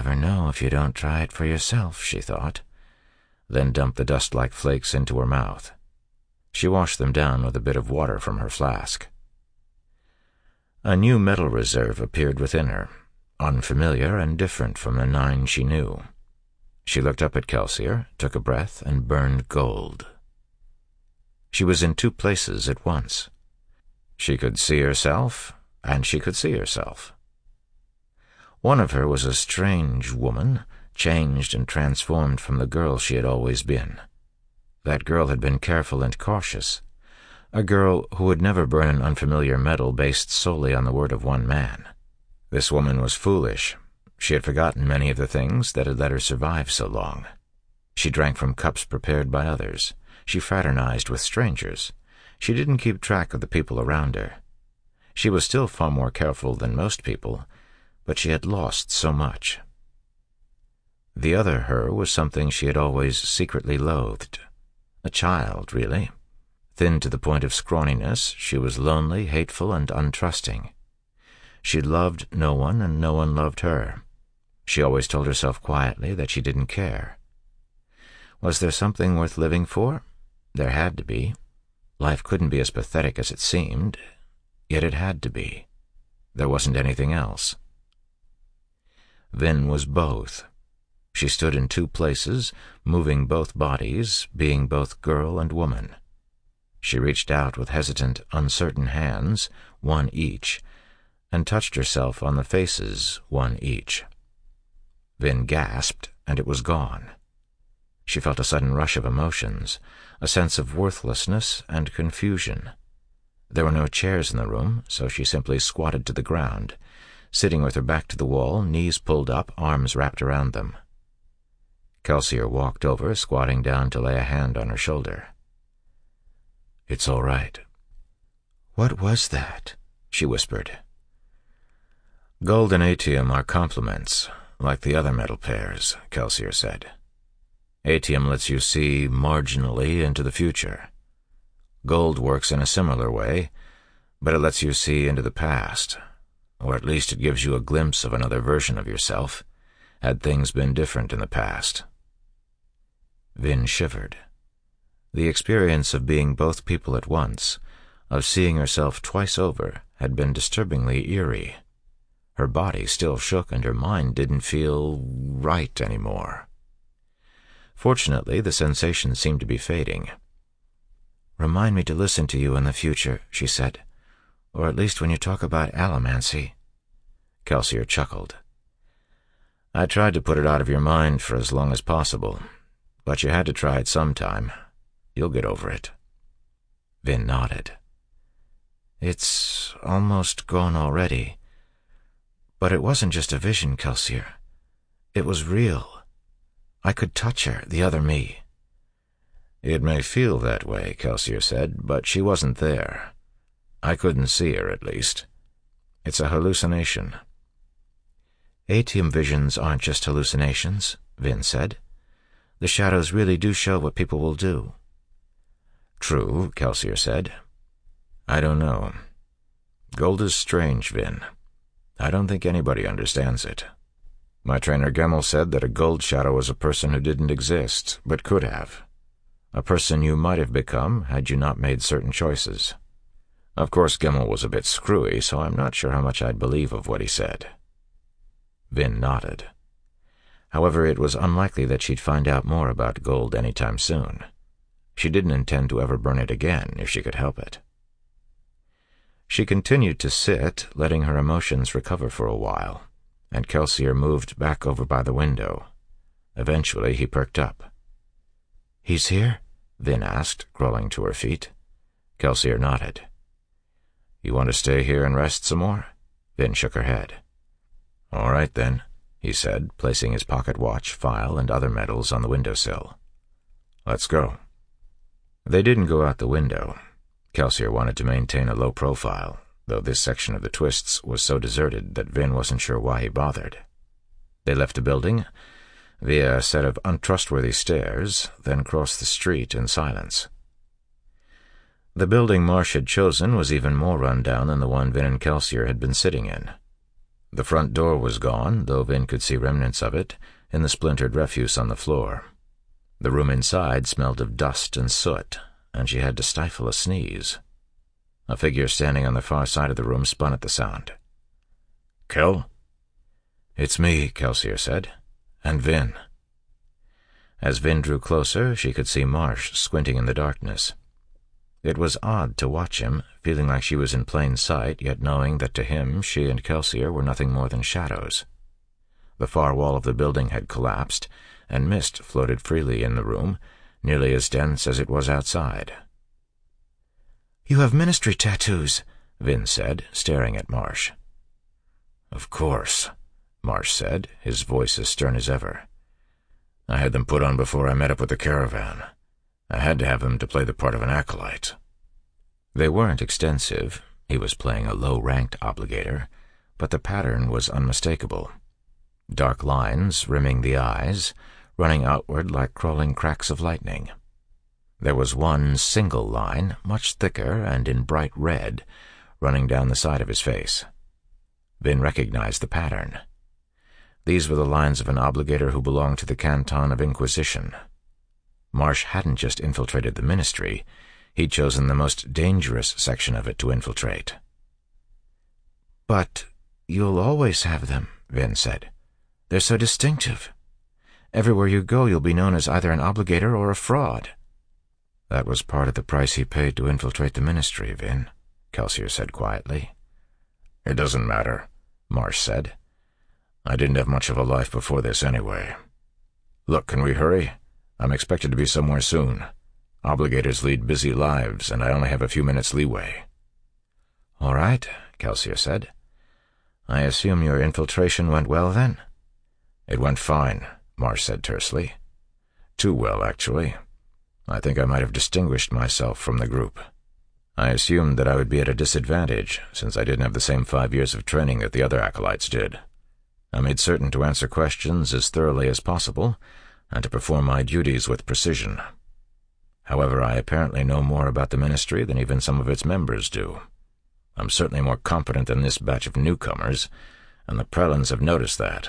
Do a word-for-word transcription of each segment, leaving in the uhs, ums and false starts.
never know if you don't try it for yourself, she thought, then dumped the dust-like flakes into her mouth. She washed them down with a bit of water from her flask. A new metal reserve appeared within her, unfamiliar and different from the nine she knew. She looked up at Kelsier, took a breath, and burned gold. She was in two places at once. She could see herself, and she could see herself. One of her was a strange woman, changed and transformed from the girl she had always been. That girl had been careful and cautious, a girl who would never burn an unfamiliar metal based solely on the word of one man. This woman was foolish. She had forgotten many of the things that had let her survive so long. She drank from cups prepared by others. She fraternized with strangers. She didn't keep track of the people around her. She was still far more careful than most people, but she had lost so much. The other her was something she had always secretly loathed. A child, really. Thin to the point of scrawniness, she was lonely, hateful, and untrusting. She loved no one, and no one loved her. She always told herself quietly that she didn't care. Was there something worth living for? There had to be. Life couldn't be as pathetic as it seemed, yet it had to be. There wasn't anything else. Vin was both. She stood in two places, moving both bodies, being both girl and woman. She reached out with hesitant, uncertain hands, one each, and touched herself on the faces, one each. Vin gasped, and it was gone. She felt a sudden rush of emotions, a sense of worthlessness and confusion. There were no chairs in the room, so she simply squatted to the ground, sitting with her back to the wall, knees pulled up, arms wrapped around them. Kelsier walked over, squatting down to lay a hand on her shoulder. "It's all right." "What was that?" she whispered. "Gold and atium are complements, like the other metal pairs," Kelsier said. "Atium lets you see marginally into the future. Gold works in a similar way, but it lets you see into the past, or at least it gives you a glimpse of another version of yourself, had things been different in the past." Vin shivered. The experience of being both people at once, of seeing herself twice over, had been disturbingly eerie. Her body still shook and her mind didn't feel right anymore. Fortunately, the sensation seemed to be fading. "Remind me to listen to you in the future," she said, "or at least when you talk about allomancy." Kelsier chuckled. "I tried to put it out of your mind for as long as possible, but you had to try it sometime. You'll get over it." Vin nodded. "It's almost gone already. But it wasn't just a vision, Kelsier. It was real. I could touch her, the other me." "It may feel that way," Kelsier said, "but she wasn't there. I couldn't see her, at least. It's a hallucination." "Atium visions aren't just hallucinations," Vin said. "The shadows really do show what people will do." "True," Kelsier said. "I don't know. Gold is strange, Vin. I don't think anybody understands it. My trainer Gemmel said that a gold shadow was a person who didn't exist, but could have. A person you might have become had you not made certain choices. Of course, Gemmel was a bit screwy, so I'm not sure how much I'd believe of what he said." Vin nodded. However, it was unlikely that she'd find out more about gold any time soon. She didn't intend to ever burn it again if she could help it. She continued to sit, letting her emotions recover for a while, and Kelsier moved back over by the window. Eventually, he perked up. "He's here?" Vin asked, crawling to her feet. Kelsier nodded. "You want to stay here and rest some more?" Vin shook her head. "All right, then," he said, placing his pocket watch, file, and other medals on the windowsill. "Let's go." They didn't go out the window. Kelsier wanted to maintain a low profile, though this section of the twists was so deserted that Vin wasn't sure why he bothered. They left the building via a set of untrustworthy stairs, then crossed the street in silence. The building Marsh had chosen was even more run down than the one Vin and Kelsier had been sitting in. The front door was gone, though Vin could see remnants of it in the splintered refuse on the floor. The room inside smelled of dust and soot, and she had to stifle a sneeze. A figure standing on the far side of the room spun at the sound. "Kel?" "It's me," Kelsier said. "And Vin." As Vin drew closer, she could see Marsh squinting in the darkness. It was odd to watch him, feeling like she was in plain sight, yet knowing that to him she and Kelsier were nothing more than shadows. The far wall of the building had collapsed, and mist floated freely in the room, nearly as dense as it was outside. "You have ministry tattoos," Vin said, staring at Marsh. "Of course," Marsh said, his voice as stern as ever. "I had them put on before I met up with the caravan. I had to have them to play the part of an acolyte." They weren't extensive. He was playing a low-ranked obligator, but the pattern was unmistakable. Dark lines rimming the eyes, running outward like crawling cracks of lightning. There was one single line, much thicker and in bright red, running down the side of his face. Vin recognized the pattern. These were the lines of an obligator who belonged to the Canton of Inquisition. Marsh hadn't just infiltrated the ministry, he'd chosen the most dangerous section of it to infiltrate. "But you'll always have them," Vin said. "They're so distinctive. Everywhere you go, you'll be known as either an obligator or a fraud." "That was part of the price he paid to infiltrate the ministry, Vin," Kelsier said quietly. "It doesn't matter," Marsh said. "I didn't have much of a life before this anyway. Look, can we hurry? I'm expected to be somewhere soon. Obligators lead busy lives, and I only have a few minutes leeway." "All right," Kelsier said. "I assume your infiltration went well, then?" "It went fine," Marsh said tersely. "Too well, actually. I think I might have distinguished myself from the group. I assumed that I would be at a disadvantage, since I didn't have the same five years of training that the other acolytes did. I made certain to answer questions as thoroughly as possible, and to perform my duties with precision. However, I apparently know more about the ministry than even some of its members do. I'm certainly more competent than this batch of newcomers, and the Prelans have noticed that."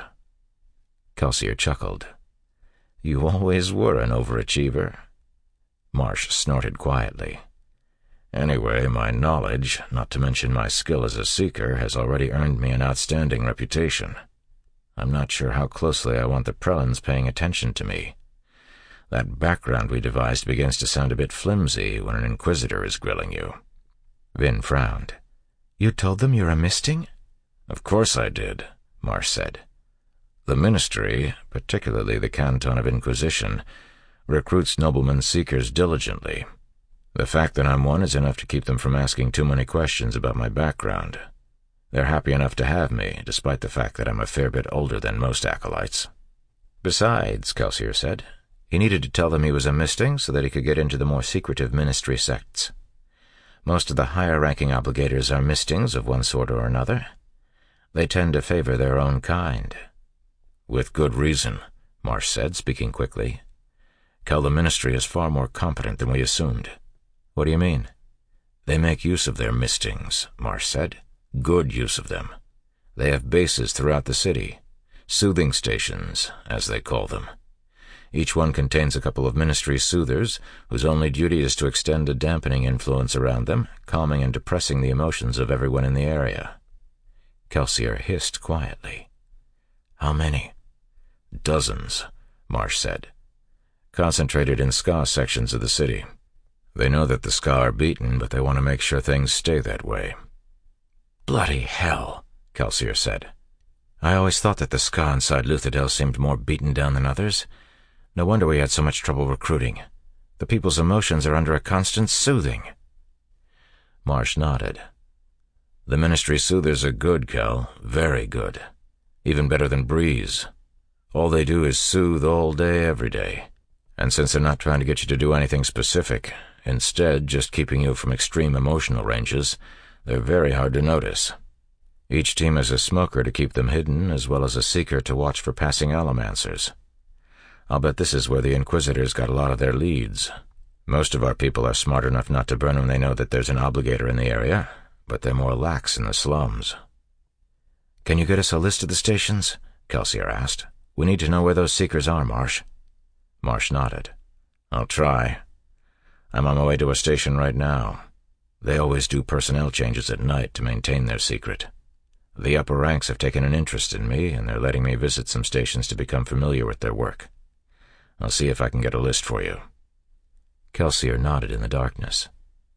Kelsier chuckled. "You always were an overachiever." Marsh snorted quietly. "Anyway, my knowledge, not to mention my skill as a seeker, has already earned me an outstanding reputation. I'm not sure how closely I want the Prelans paying attention to me. That background we devised begins to sound a bit flimsy when an Inquisitor is grilling you." Vin frowned. "You told them you're a misting?" "Of course I did," Marsh said. "The ministry, particularly the Canton of Inquisition, recruits noblemen seekers diligently. The fact that I'm one is enough to keep them from asking too many questions about my background. They're happy enough to have me, despite the fact that I'm a fair bit older than most acolytes." "Besides," Kelsier said, "he needed to tell them he was a misting so that he could get into the more secretive ministry sects. Most of the higher-ranking obligators are mistings of one sort or another. They tend to favor their own kind." "With good reason," Marsh said, speaking quickly. "Kel, the ministry is far more competent than we assumed." "What do you mean?" "They make use of their mistings," Marsh said. "Good use of them. They have bases throughout the city, soothing stations, as they call them. Each one contains a couple of ministry soothers, whose only duty is to extend a dampening influence around them, calming and depressing the emotions of everyone in the area." Kelsier hissed quietly. "How many?" "Dozens," Marsh said. "Concentrated in Ska sections of the city. They know that the Ska are beaten, but they want to make sure things stay that way." "Bloody hell," Kelsier said. "I always thought that the Ska inside Luthadel seemed more beaten down than others. No wonder we had so much trouble recruiting. The people's emotions are under a constant soothing." Marsh nodded. "The ministry soothers are good, Kel, very good. Even better than Breeze. All they do is soothe all day, every day. And since they're not trying to get you to do anything specific, instead just keeping you from extreme emotional ranges, they're very hard to notice. Each team has a smoker to keep them hidden, as well as a seeker to watch for passing allomancers. I'll bet this is where the Inquisitors got a lot of their leads. Most of our people are smart enough not to burn when they know that there's an obligator in the area, but they're more lax in the slums." Can you get us a list of the stations? Kelsier asked. We need to know where those seekers are, Marsh. Marsh nodded. I'll try. I'm on my way to a station right now. They always do personnel changes at night to maintain their secret. The upper ranks have taken an interest in me, and they're letting me visit some stations to become familiar with their work. I'll see if I can get a list for you. Kelsier nodded in the darkness.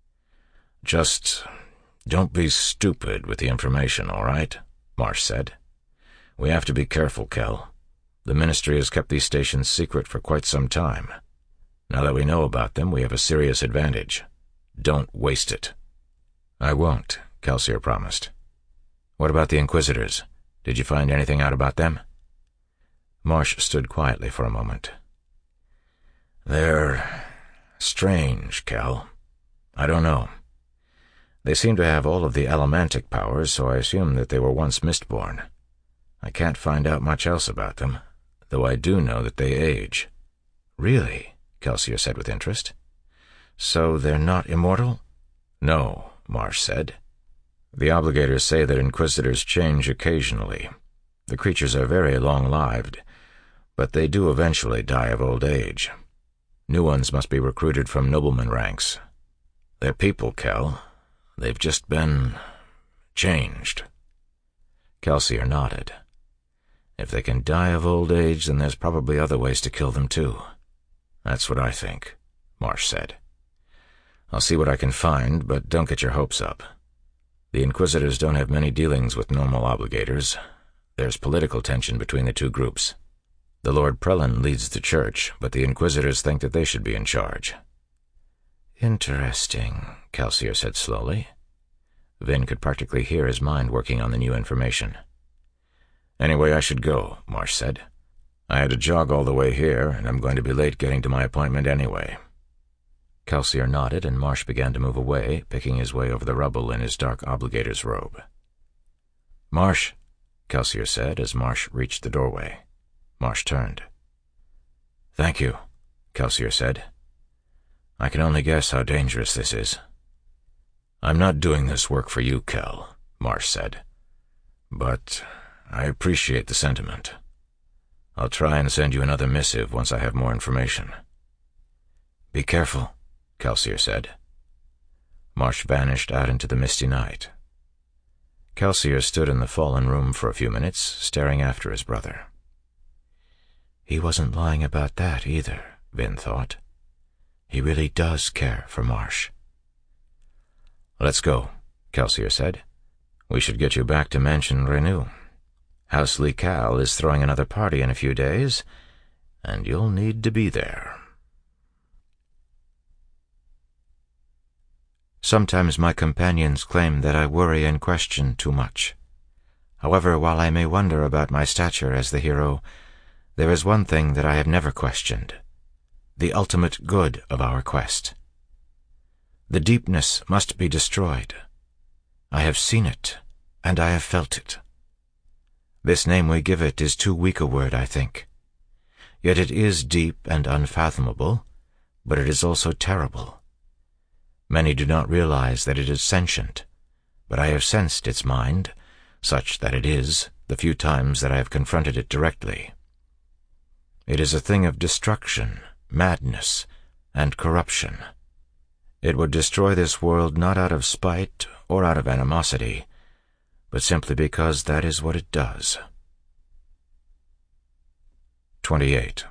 Just don't be stupid with the information, all right? Marsh said. We have to be careful, Kel. The Ministry has kept these stations secret for quite some time. Now that we know about them, we have a serious advantage. Don't waste it. I won't, Kelsier promised. What about the Inquisitors? Did you find anything out about them? Marsh stood quietly for a moment. They're strange, Kel. I don't know. They seem to have all of the elementic powers, so I assume that they were once Mistborn. I can't find out much else about them, though I do know that they age. Really? Kelsier said with interest. So they're not immortal? No, Marsh said. The Obligators say that Inquisitors change occasionally. The creatures are very long-lived, but they do eventually die of old age. New ones must be recruited from nobleman ranks. They're people, Kel. They've just been changed. Kelsier nodded. If they can die of old age, then there's probably other ways to kill them, too. That's what I think, Marsh said. I'll see what I can find, but don't get your hopes up. The Inquisitors don't have many dealings with normal Obligators. There's political tension between the two groups. The Lord Prelin leads the church, but the Inquisitors think that they should be in charge. Interesting, Kelsier said slowly. Vin could practically hear his mind working on the new information. Anyway, I should go, Marsh said. I had to jog all the way here, and I'm going to be late getting to my appointment anyway. Kelsier nodded, and Marsh began to move away, picking his way over the rubble in his dark obligator's robe. Marsh, Kelsier said as Marsh reached the doorway. Marsh turned. Thank you, Kelsier said. I can only guess how dangerous this is. I'm not doing this work for you, Kel, Marsh said. But I appreciate the sentiment. I'll try and send you another missive once I have more information. Be careful, Kelsier said. Marsh vanished out into the misty night. Kelsier stood in the fallen room for a few minutes, staring after his brother. He wasn't lying about that either, Vin thought. He really does care for Marsh. Let's go, Kelsier said. We should get you back to Mansion Renew. House Likal is throwing another party in a few days, and you'll need to be there. Sometimes my companions claim that I worry and question too much. However, while I may wonder about my stature as the hero, there is one thing that I have never questioned: the ultimate good of our quest. The deepness must be destroyed. I have seen it, and I have felt it. This name we give it is too weak a word, I think. Yet it is deep and unfathomable, but it is also terrible. Many do not realize that it is sentient, but I have sensed its mind, such that it is, the few times that I have confronted it directly. It is a thing of destruction, madness, and corruption. It would destroy this world not out of spite or out of animosity, but simply because that is what it does. twenty-eight.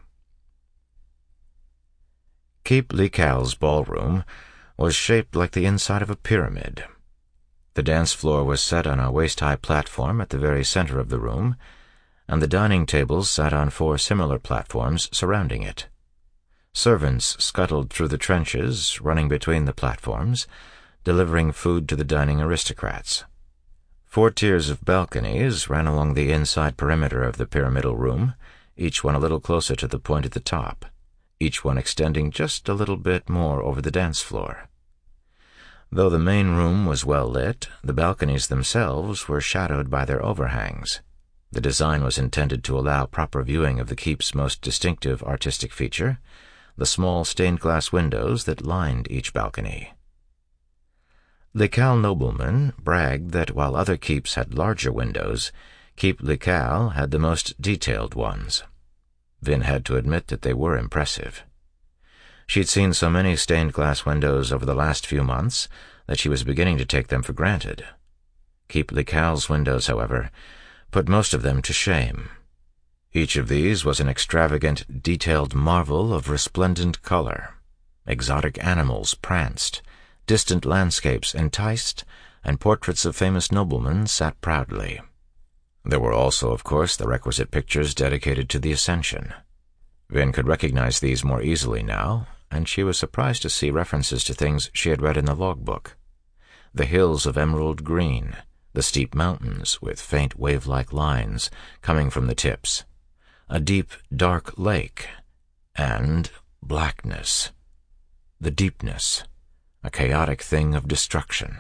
Keep Likal's ballroom was shaped like the inside of a pyramid. The dance floor was set on a waist-high platform at the very center of the room, and the dining tables sat on four similar platforms surrounding it. Servants scuttled through the trenches, running between the platforms, delivering food to the dining aristocrats. Four tiers of balconies ran along the inside perimeter of the pyramidal room, each one a little closer to the point at the top, each one extending just a little bit more over the dance floor. Though the main room was well lit, the balconies themselves were shadowed by their overhangs. The design was intended to allow proper viewing of the keep's most distinctive artistic feature, the small stained-glass windows that lined each balcony. Likal noblemen bragged that while other keeps had larger windows, Keep Lical had the most detailed ones. Vin had to admit that they were impressive. She'd seen so many stained-glass windows over the last few months that she was beginning to take them for granted. Keep Lical's windows, however, put most of them to shame. Each of these was an extravagant, detailed marvel of resplendent color. Exotic animals pranced, distant landscapes enticed, and portraits of famous noblemen sat proudly. There were also, of course, the requisite pictures dedicated to the Ascension. Vin could recognize these more easily now, and she was surprised to see references to things she had read in the logbook. The hills of emerald green, the steep mountains with faint wave-like lines coming from the tips, a deep, dark lake, and blackness. The deepness, a chaotic thing of destruction.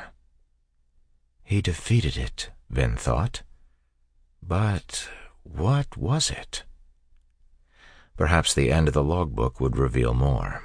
He defeated it, Vin thought. But what was it? Perhaps the end of the logbook would reveal more.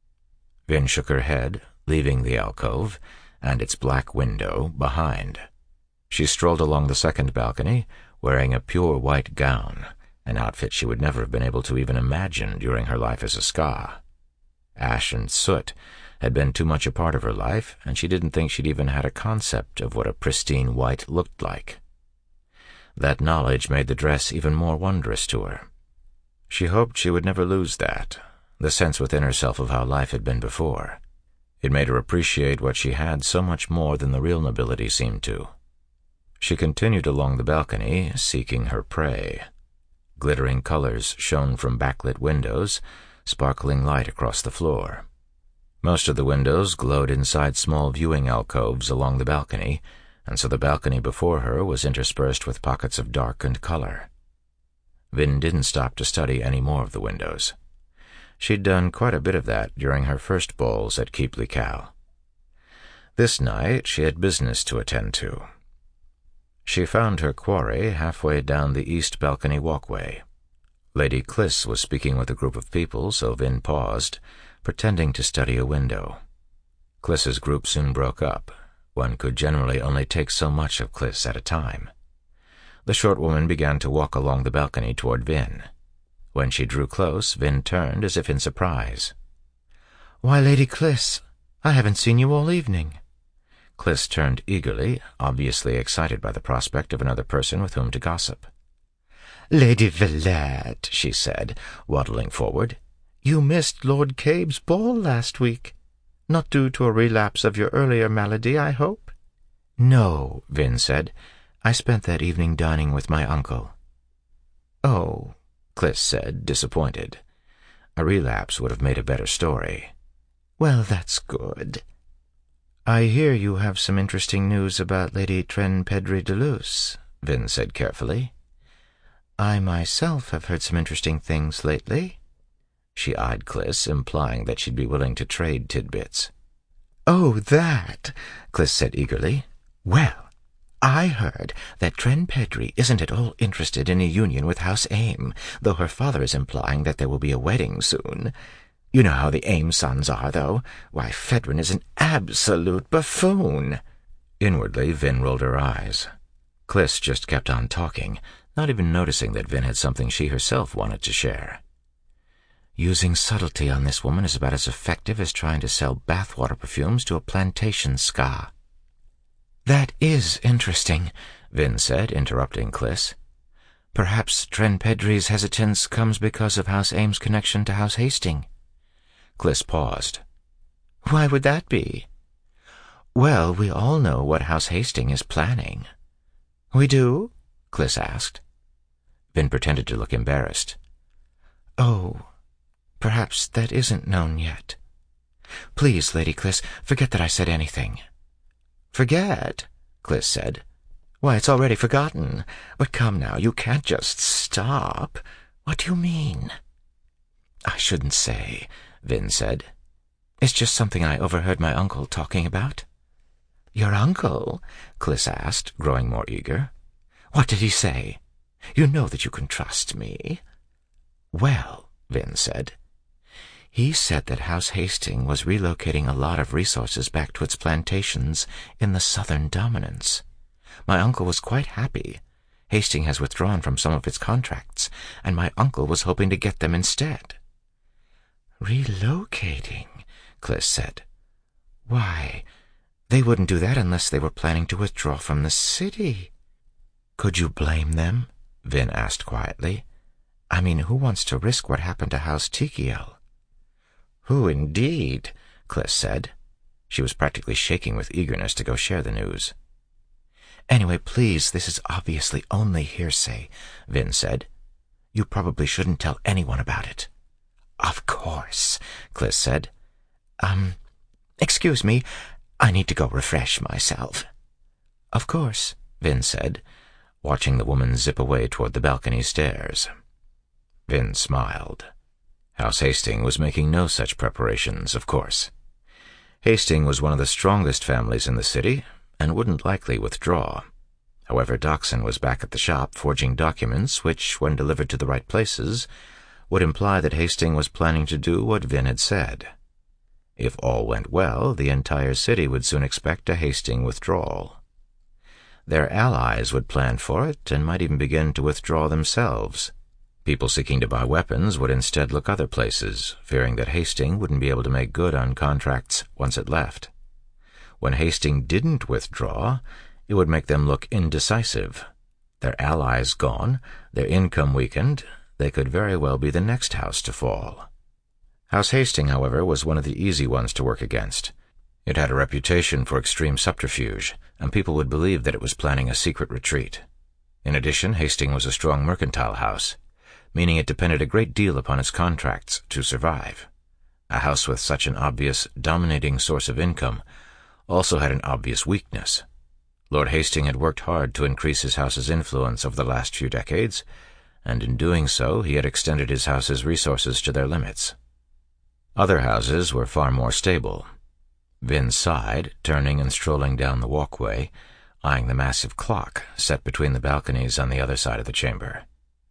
Vin shook her head, leaving the alcove and its black window behind. She strolled along the second balcony, wearing a pure white gown, an outfit she would never have been able to even imagine during her life as a ska. Ash and soot had been too much a part of her life, and she didn't think she'd even had a concept of what a pristine white looked like. That knowledge made the dress even more wondrous to her. She hoped she would never lose that, the sense within herself of how life had been before. It made her appreciate what she had so much more than the real nobility seemed to. She continued along the balcony, seeking her prey. Glittering colors shone from backlit windows, sparkling light across the floor. Most of the windows glowed inside small viewing alcoves along the balcony, and so the balcony before her was interspersed with pockets of dark and color. Vin didn't stop to study any more of the windows. She'd done quite a bit of that during her first balls at Keep Lical. This night she had business to attend to. She found her quarry halfway down the east balcony walkway. Lady Cliss was speaking with a group of people, so Vin paused, pretending to study a window. Cliss's group soon broke up. One could generally only take so much of Cliss at a time. The short woman began to walk along the balcony toward Vin. When she drew close, Vin turned as if in surprise. "Why, Lady Cliss, I haven't seen you all evening." Cliss turned eagerly, obviously excited by the prospect of another person with whom to gossip. "Lady Villette," she said, waddling forward, "you missed Lord Cabe's ball last week. Not due to a relapse of your earlier malady, I hope?" "No," Vin said. "I spent that evening dining with my uncle." "Oh," Cliss said, disappointed. A relapse would have made a better story. "Well, that's good." "I hear you have some interesting news about Lady Trenpedre de Luce," Vin said carefully. "I myself have heard some interesting things lately." She eyed Cliss, implying that she'd be willing to trade tidbits. "Oh, that," Cliss said eagerly. "Well, I heard that Trenpedre isn't at all interested in a union with House Aim, though her father is implying that there will be a wedding soon. You know how the Aim sons are, though. Why, Fedrin is an absolute buffoon." Inwardly, Vin rolled her eyes. Cliss just kept on talking, not even noticing that Vin had something she herself wanted to share. "Using subtlety on this woman is about as effective as trying to sell bathwater perfumes to a plantation ska." "That is interesting," Vin said, interrupting Cliss. "Perhaps Trenpedre's hesitance comes because of House Aim's connection to House Hastings." Cliss paused. "Why would that be?" "Well, we all know what House Hastings is planning." "We do?" Cliss asked. Vin pretended to look embarrassed. "Oh, perhaps that isn't known yet. Please, Lady Cliss, forget that I said anything." "Forget?" Cliss said. "Why, it's already forgotten. But come now, you can't just stop. What do you mean?" "I shouldn't say," Vin said. "It's just something I overheard my uncle talking about." "Your uncle?" Cliss asked, growing more eager. "What did he say? You know that you can trust me." "Well," Vin said, "he said that House Hastings was relocating a lot of resources back to its plantations in the southern dominance. My uncle was quite happy. Hastings has withdrawn from some of its contracts, and my uncle was hoping to get them instead." "Relocating," Cliss said. "Why, they wouldn't do that unless they were planning to withdraw from the city." "Could you blame them?" Vin asked quietly. "I mean, who wants to risk what happened to House Tikiel?" "Who indeed?" Cliss said. She was practically shaking with eagerness to go share the news. "Anyway, please, this is obviously only hearsay," Vin said. "You probably shouldn't tell anyone about it." "Of course," Cliss said. Um, excuse me, I need to go refresh myself." "Of course," Vin said, watching the woman zip away toward the balcony stairs. Vin smiled. House Hastings was making no such preparations, of course. Hastings was one of the strongest families in the city, and wouldn't likely withdraw. However, Dockson was back at the shop forging documents which, when delivered to the right places, would imply that Hastings was planning to do what Vin had said. If all went well, the entire city would soon expect a Hastings withdrawal. Their allies would plan for it and might even begin to withdraw themselves. People seeking to buy weapons would instead look other places, fearing that Hastings wouldn't be able to make good on contracts once it left. When Hastings didn't withdraw, it would make them look indecisive. Their allies gone, their income weakened, they could very well be the next house to fall. House Hastings, however, was one of the easy ones to work against. It had a reputation for extreme subterfuge, and people would believe that it was planning a secret retreat. In addition, Hastings was a strong mercantile house, meaning it depended a great deal upon its contracts to survive. A house with such an obvious, dominating source of income also had an obvious weakness. Lord Hastings had worked hard to increase his house's influence over the last few decades, and in doing so he had extended his house's resources to their limits. Other houses were far more stable. Vin sighed, turning and strolling down the walkway, eyeing the massive clock set between the balconies on the other side of the chamber.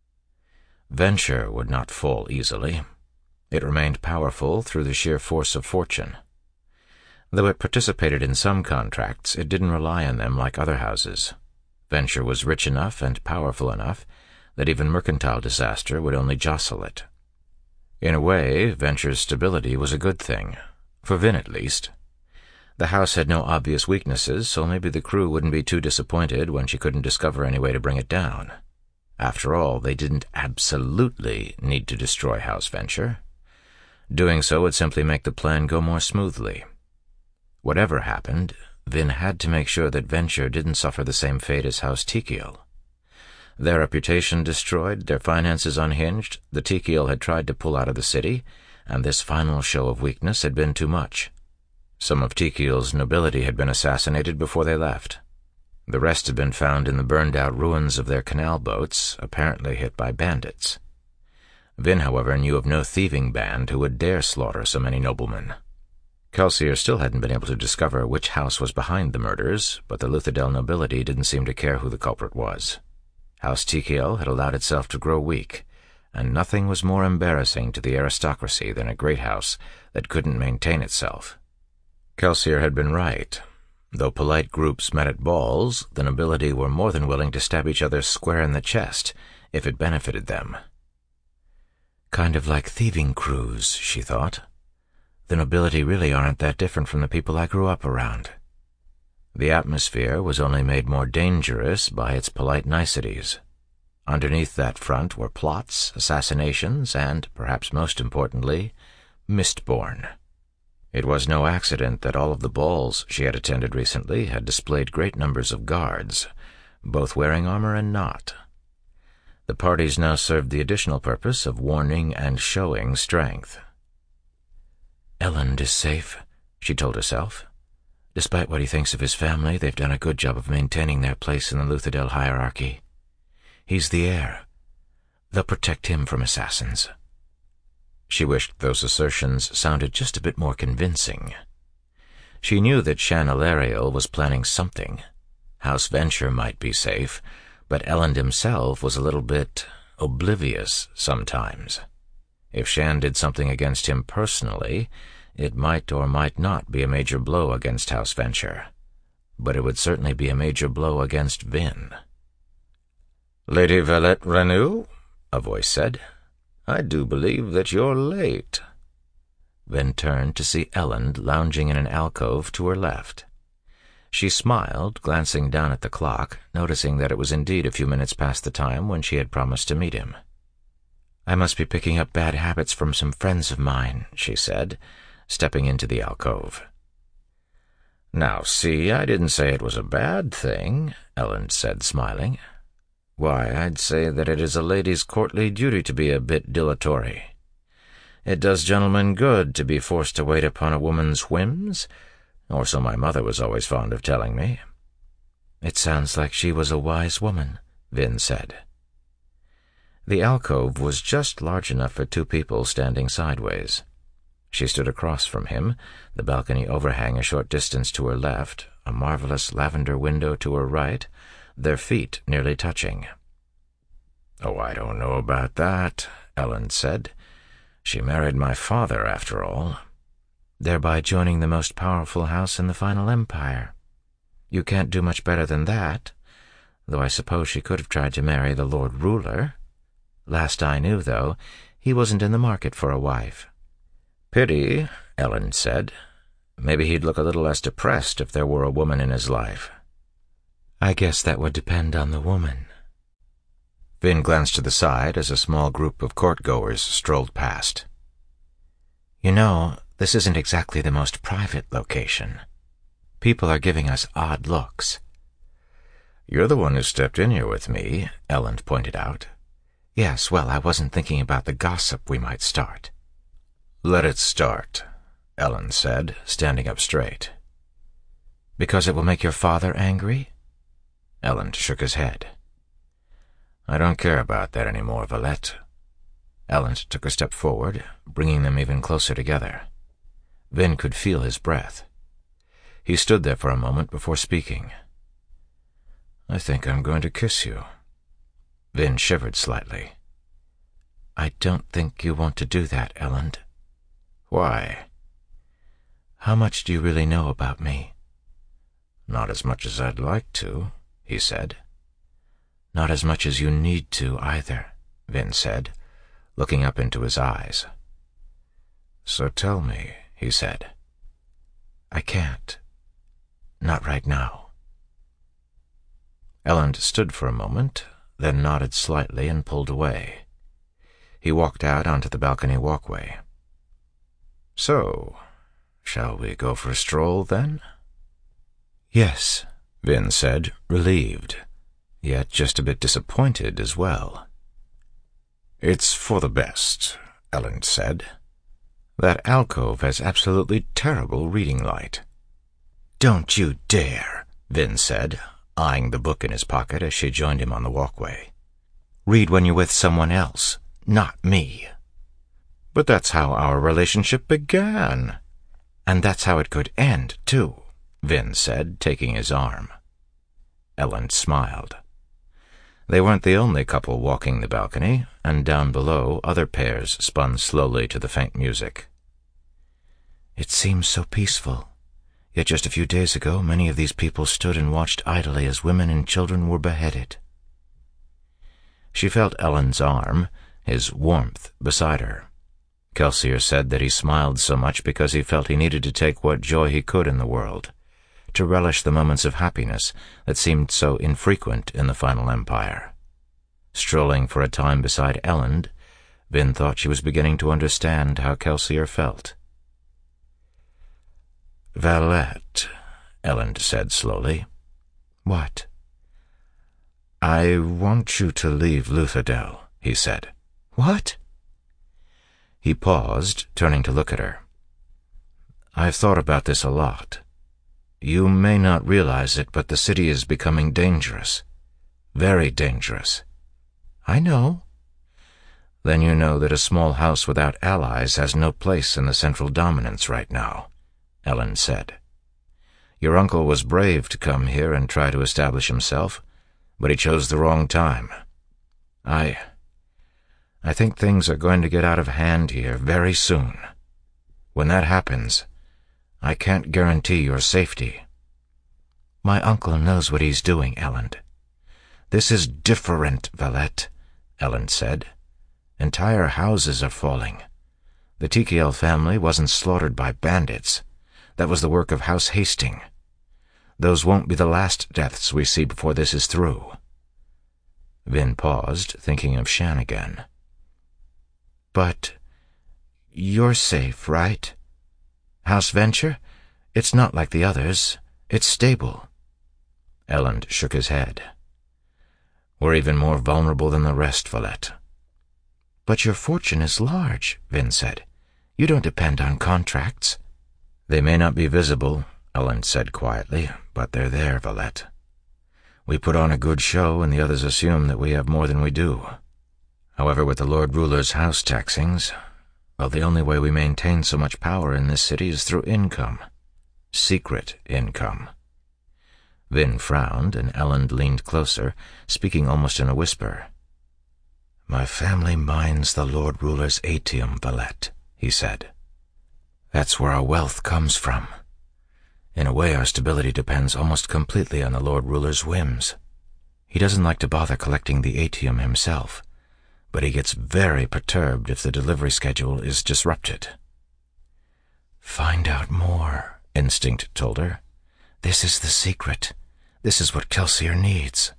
Venture would not fall easily. It remained powerful through the sheer force of fortune. Though it participated in some contracts, it didn't rely on them like other houses. Venture was rich enough and powerful enough that even mercantile disaster would only jostle it. In a way, Venture's stability was a good thing, for Vin at least. The house had no obvious weaknesses, so maybe the crew wouldn't be too disappointed when she couldn't discover any way to bring it down. After all, they didn't absolutely need to destroy House Venture. Doing so would simply make the plan go more smoothly. Whatever happened, Vin had to make sure that Venture didn't suffer the same fate as House Tikiel. Their reputation destroyed, their finances unhinged, the Tikiel had tried to pull out of the city, and this final show of weakness had been too much. Some of Tikiel's nobility had been assassinated before they left. The rest had been found in the burned-out ruins of their canal boats, apparently hit by bandits. Vin, however, knew of no thieving band who would dare slaughter so many noblemen. Kelsier still hadn't been able to discover which house was behind the murders, but the Luthadel nobility didn't seem to care who the culprit was. House Tikiel had allowed itself to grow weak, and nothing was more embarrassing to the aristocracy than a great house that couldn't maintain itself. Kelsier had been right. Though polite groups met at balls, the nobility were more than willing to stab each other square in the chest if it benefited them. Kind of like thieving crews, she thought. The nobility really aren't that different from the people I grew up around. The atmosphere was only made more dangerous by its polite niceties. Underneath that front were plots, assassinations, and, perhaps most importantly, Mistborn. It was no accident that all of the balls she had attended recently had displayed great numbers of guards, both wearing armor and not. The parties now served the additional purpose of warning and showing strength. "Elend is safe," she told herself. "Despite what he thinks of his family, they've done a good job of maintaining their place in the Luthadel hierarchy. He's the heir. They'll protect him from assassins." She wished those assertions sounded just a bit more convincing. She knew that Shan Alariel was planning something. House Venture might be safe, but Elend himself was a little bit oblivious sometimes. If Shan did something against him personally, it might or might not be a major blow against House Venture, but it would certainly be a major blow against Vin. "Lady Valette Renew," a voice said. "I do believe that you're late." Vin turned to see Elend lounging in an alcove to her left. She smiled, glancing down at the clock, noticing that it was indeed a few minutes past the time when she had promised to meet him. "I must be picking up bad habits from some friends of mine," she said, stepping into the alcove. "Now, see, I didn't say it was a bad thing," Elend said, smiling. "Why, I'd say that it is a lady's courtly duty to be a bit dilatory. It does gentlemen good to be forced to wait upon a woman's whims, or so my mother was always fond of telling me." "It sounds like she was a wise woman," Vin said. The alcove was just large enough for two people standing sideways. She stood across from him, the balcony overhang a short distance to her left, a marvelous lavender window to her right, their feet nearly touching. "Oh, I don't know about that," Elend said. "She married my father, after all." "Thereby joining the most powerful house in the final empire. You can't do much better than that, though I suppose she could have tried to marry the Lord Ruler. Last I knew, though, he wasn't in the market for a wife." "Pity," Elend said. "Maybe he'd look a little less depressed if there were a woman in his life." "I guess that would depend on the woman." Vin glanced to the side as a small group of court-goers strolled past. "You know, this isn't exactly the most private location. People are giving us odd looks." "You're the one who stepped in here with me," Elend pointed out. "Yes, well, I wasn't thinking about the gossip we might start." "Let it start," Elend said, standing up straight. "Because it will make your father angry?" Elend shook his head. "I don't care about that any more, Valette." Elend took a step forward, bringing them even closer together. Vin could feel his breath. He stood there for a moment before speaking. "I think I'm going to kiss you." Vin shivered slightly. "I don't think you want to do that, Elend." "Why?" "How much do you really know about me?" "Not as much as I'd like to," he said. "Not as much as you need to, either," Vin said, looking up into his eyes. "So tell me," he said. "I can't. Not right now." Elend stood for a moment, then nodded slightly and pulled away. He walked out onto the balcony walkway. "So, shall we go for a stroll, then?" "Yes," Vin said, relieved, yet just a bit disappointed as well. "It's for the best," Elend said. "That alcove has absolutely terrible reading light." "Don't you dare," Vin said, eyeing the book in his pocket as she joined him on the walkway. "Read when you're with someone else, not me." "But that's how our relationship began." "And that's how it could end, too," Vin said, taking his arm. Elend smiled. They weren't the only couple walking the balcony, and down below other pairs spun slowly to the faint music. "It seems so peaceful. Yet just a few days ago many of these people stood and watched idly as women and children were beheaded." She felt Elend's arm, his warmth, beside her. Kelsier said that he smiled so much because he felt he needed to take what joy he could in the world, to relish the moments of happiness that seemed so infrequent in the final empire. Strolling for a time beside Elend, Vin thought she was beginning to understand how Kelsier felt. "Valette," Elend said slowly. "What?" "I want you to leave Luthadel," he said. "What?" He paused, turning to look at her. "I've thought about this a lot. You may not realize it, but the city is becoming dangerous. Very dangerous." "I know." "Then you know that a small house without allies has no place in the central dominance right now," Elend said. "Your uncle was brave to come here and try to establish himself, but he chose the wrong time. I... I think things are going to get out of hand here very soon. When that happens, I can't guarantee your safety." "My uncle knows what he's doing, Elend. "This is different, Valette," Elend said. "Entire houses are falling. The Tikiel family wasn't slaughtered by bandits. That was the work of House Hasting. Those won't be the last deaths we see before this is through." Vin paused, thinking of Shan again. "But you're safe, right? House Venture? It's not like the others. It's stable." Elend shook his head. "We're even more vulnerable than the rest, Valette." "But your fortune is large," Vin said. "You don't depend on contracts." "They may not be visible," Elend said quietly, "but they're there, Valette. We put on a good show and the others assume that we have more than we do. However, with the Lord Ruler's house taxings, well, the only way we maintain so much power in this city is through income. Secret income." Vin frowned, and Elend leaned closer, speaking almost in a whisper. "My family mines the Lord Ruler's atium, Valette," he said. "That's where our wealth comes from. In a way, our stability depends almost completely on the Lord Ruler's whims. He doesn't like to bother collecting the atium himself, but he gets very perturbed if the delivery schedule is disrupted." "Find out more," Instinct told her. "This is the secret. This is what Kelsier needs."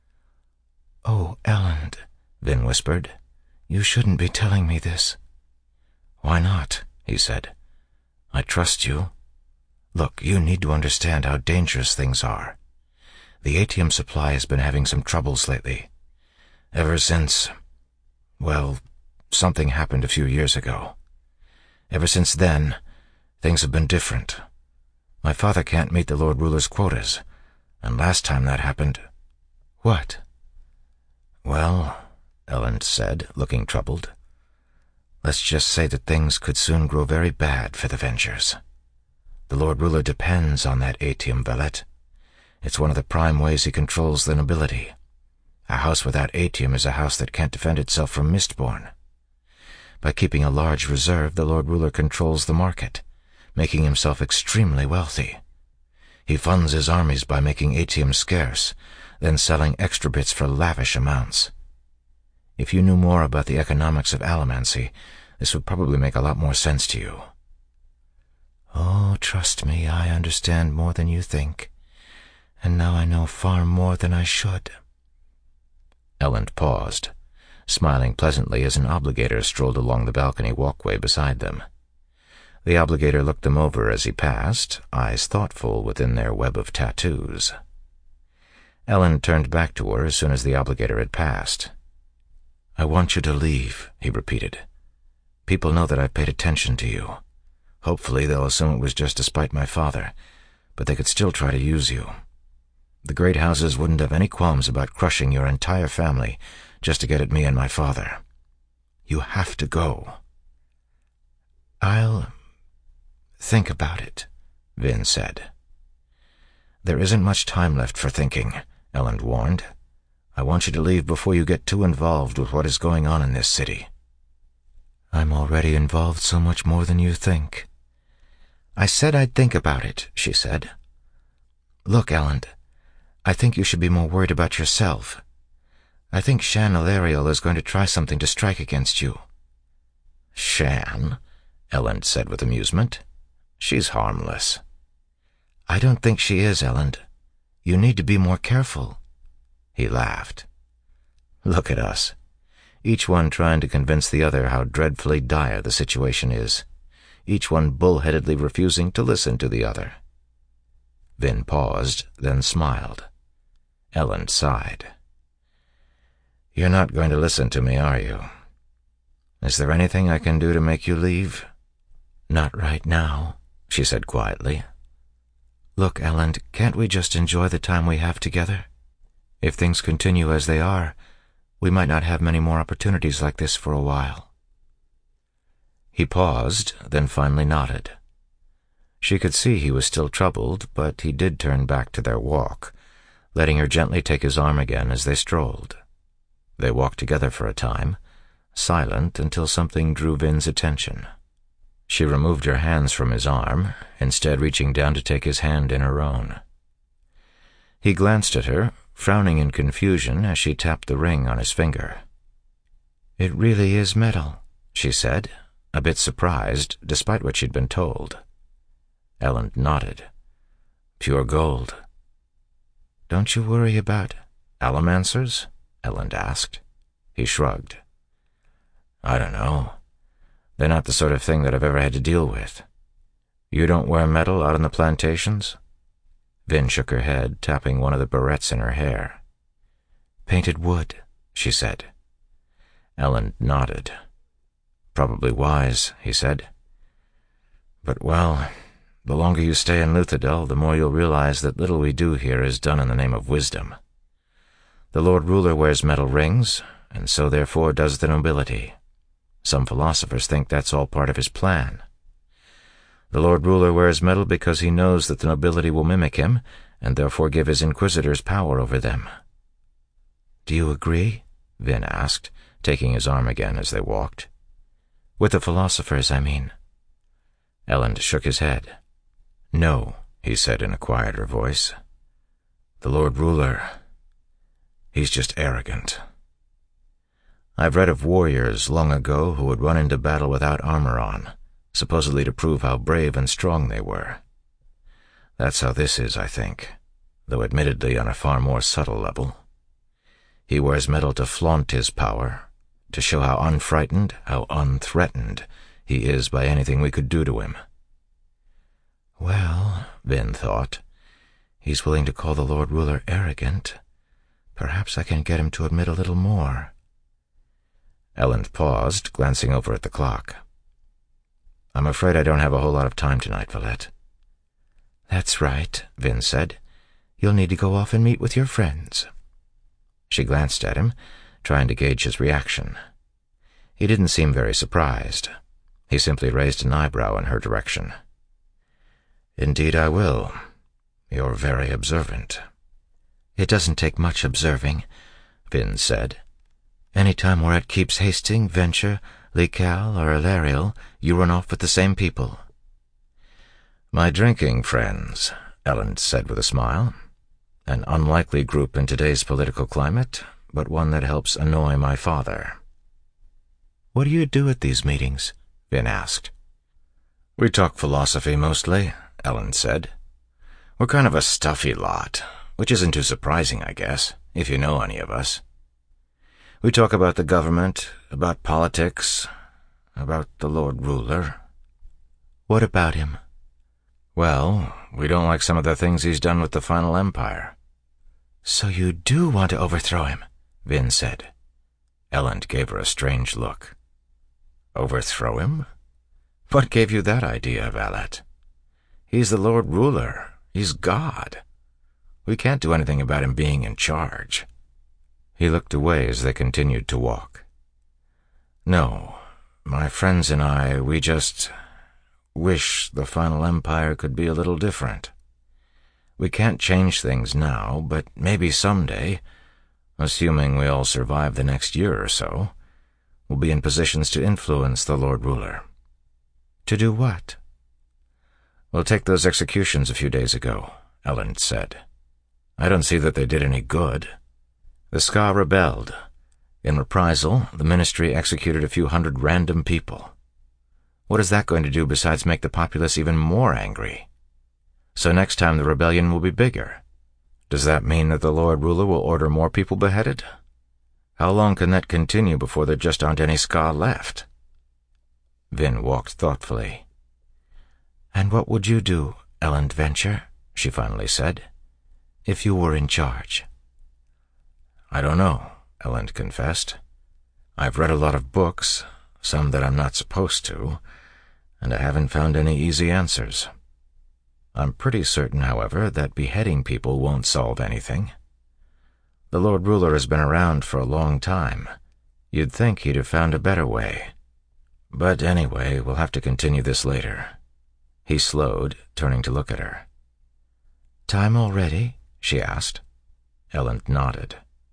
"Oh, Elend," Vin whispered. "You shouldn't be telling me this." "Why not?" he said. "I trust you. Look, you need to understand how dangerous things are. The atium supply has been having some troubles lately. Ever since, well, something happened a few years ago. Ever since then, things have been different. My father can't meet the Lord Ruler's quotas, and last time that happened—" "What?" "Well," Elend said, looking troubled, "let's just say that things could soon grow very bad for the Vengers. The Lord Ruler depends on that atium, Valette. It's one of the prime ways he controls the nobility. A house without atium is a house that can't defend itself from Mistborn. By keeping a large reserve, the Lord Ruler controls the market, making himself extremely wealthy. He funds his armies by making atium scarce, then selling extra bits for lavish amounts. If you knew more about the economics of allomancy, this would probably make a lot more sense to you." "Oh, trust me, I understand more than you think, and now I know far more than I should." Elend paused, smiling pleasantly as an obligator strolled along the balcony walkway beside them. The obligator looked them over as he passed, eyes thoughtful within their web of tattoos. Elend turned back to her as soon as the obligator had passed. "I want you to leave," he repeated. "People know that I've paid attention to you. Hopefully they'll assume it was just to spite my father, but they could still try to use you. The great houses wouldn't have any qualms about crushing your entire family just to get at me and my father. You have to go." "I'll think about it," Vin said. "There isn't much time left for thinking," Elend warned. "I want you to leave before you get too involved with what is going on in this city." "I'm already involved so much more than you think." "I said I'd think about it," she said. "Look, Elend, I think you should be more worried about yourself. I think Shan Ilariel is going to try something to strike against you." "Shan?" Elend said with amusement. "She's harmless." "I don't think she is, Elend. You need to be more careful." He laughed. "Look at us, each one trying to convince the other how dreadfully dire the situation is, each one bullheadedly refusing to listen to the other." Vin paused, then smiled. Elend sighed. "You're not going to listen to me, are you? Is there anything I can do to make you leave?" "Not right now," she said quietly. "Look, Elend, can't we just enjoy the time we have together? If things continue as they are, we might not have many more opportunities like this for a while." He paused, then finally nodded. She could see he was still troubled, but he did turn back to their walk, letting her gently take his arm again as they strolled. They walked together for a time, silent until something drew Vin's attention. She removed her hands from his arm, instead reaching down to take his hand in her own. He glanced at her, frowning in confusion as she tapped the ring on his finger. "It really is metal," she said, a bit surprised despite what she'd been told. Elend nodded. "Pure gold." "Don't you worry about allomancers?" Elend asked. He shrugged. "I don't know. They're not the sort of thing that I've ever had to deal with. You don't wear metal out on the plantations?" Vin shook her head, tapping one of the barrettes in her hair. "Painted wood," she said. Elend nodded. "Probably wise," he said. "But, well, the longer you stay in Luthadel, the more you'll realize that little we do here is done in the name of wisdom. The Lord Ruler wears metal rings, and so therefore does the nobility. Some philosophers think that's all part of his plan. The Lord Ruler wears metal because he knows that the nobility will mimic him, and therefore give his inquisitors power over them." "Do you agree?" Vin asked, taking his arm again as they walked. "With the philosophers, I mean." Elend shook his head. "No," he said in a quieter voice. "The Lord Ruler, he's just arrogant. I've read of warriors long ago who would run into battle without armor on, supposedly to prove how brave and strong they were. That's how this is, I think, though admittedly on a far more subtle level. He wears metal to flaunt his power, to show how unfrightened, how unthreatened he is by anything we could do to him." "Well," Vin thought, "he's willing to call the Lord Ruler arrogant. Perhaps I can get him to admit a little more." Elend paused, glancing over at the clock. "I'm afraid I don't have a whole lot of time tonight, Valette." "That's right," Vin said. "You'll need to go off and meet with your friends." She glanced at him, trying to gauge his reaction. He didn't seem very surprised. He simply raised an eyebrow in her direction. "Indeed I will. You're very observant." "It doesn't take much observing," Vin said. "Any time we're at Keeps Hastings, Venture, Lical, or Alariel, you run off with the same people." "My drinking friends," Elend said with a smile. "An unlikely group in today's political climate, but one that helps annoy my father." "What do you do at these meetings?" Vin asked. "We talk philosophy mostly," Elend said. "We're kind of a stuffy lot, which isn't too surprising, I guess, if you know any of us. We talk about the government, about politics, about the Lord Ruler." "What about him?" "Well, we don't like some of the things he's done with the Final Empire." "So you do want to overthrow him?" Vin said. Elend gave her a strange look. "Overthrow him? What gave you that idea, Valette? He's the Lord Ruler. He's God. We can't do anything about him being in charge." He looked away as they continued to walk. "No, my friends and I, we just wish the Final Empire could be a little different. We can't change things now, but maybe someday, assuming we all survive the next year or so, we'll be in positions to influence the Lord Ruler." "To do what?" "Well, take those executions a few days ago," Elend said. "I don't see that they did any good. The Ska rebelled. In reprisal, the Ministry executed a few hundred random people. What is that going to do besides make the populace even more angry? So next time the rebellion will be bigger. Does that mean that the Lord Ruler will order more people beheaded? How long can that continue before there just aren't any Ska left?" Vin walked thoughtfully. "And what would you do, Elend Venture," she finally said, "if you were in charge?" "I don't know," Elend confessed. "I've read a lot of books, some that I'm not supposed to, and I haven't found any easy answers. I'm pretty certain, however, that beheading people won't solve anything. The Lord Ruler has been around for a long time. You'd think he'd have found a better way. But anyway, we'll have to continue this later." He slowed, turning to look at her. "Time already?" she asked. Elend nodded.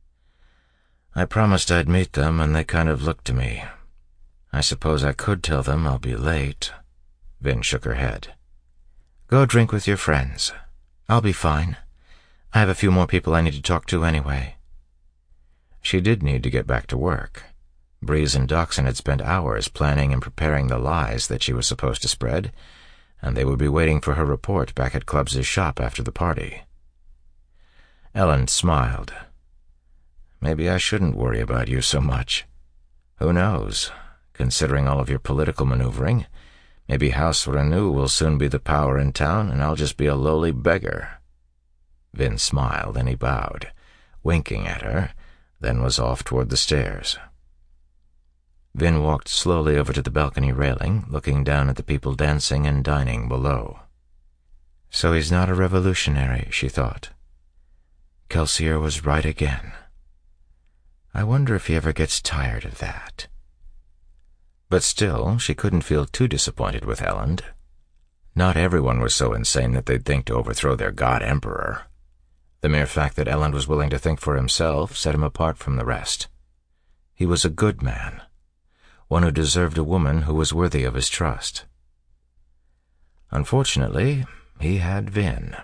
"I promised I'd meet them, and they kind of looked to me. I suppose I could tell them I'll be late." Vin shook her head. "Go drink with your friends. I'll be fine. I have a few more people I need to talk to anyway. She did need to get back to work. Breeze and Doxson had spent hours planning and preparing the lies that she was supposed to spread, and they would be waiting for her report back at Clubbs's shop after the party. Ellen smiled. Maybe I shouldn't worry about you so much. Who knows? Considering all of your political maneuvering, maybe House Renew will soon be the power in town, and I'll just be a lowly beggar. Vin smiled, and he bowed, winking at her, then was off toward the stairs. Vin walked slowly over to the balcony railing, looking down at the people dancing and dining below. So he's not a revolutionary, she thought. Kelsier was right again. I wonder if he ever gets tired of that. But still, she couldn't feel too disappointed with Elend. Not everyone was so insane that they'd think to overthrow their god-emperor. The mere fact that Elend was willing to think for himself set him apart from the rest. He was a good man, one who deserved a woman who was worthy of his trust. Unfortunately, he had Vin.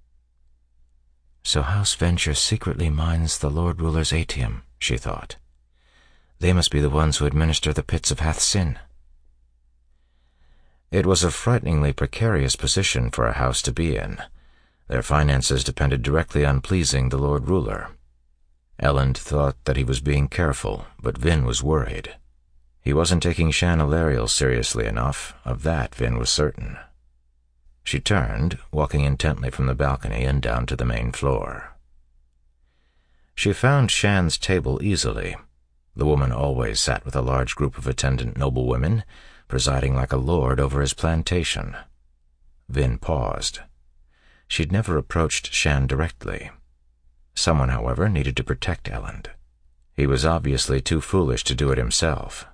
So House Venture secretly mines the Lord Ruler's atium, she thought. They must be the ones who administer the pits of Hath Sin. It was a frighteningly precarious position for a house to be in. Their finances depended directly on pleasing the Lord Ruler. Elend thought that he was being careful, but Vin was worried. He wasn't taking Shan Alariel seriously enough, of that Vin was certain. She turned, walking intently from the balcony and down to the main floor. She found Shan's table easily. The woman always sat with a large group of attendant noblewomen, presiding like a lord over his plantation. Vin paused. She'd never approached Shan directly. Someone, however, needed to protect Elend. He was obviously too foolish to do it himself.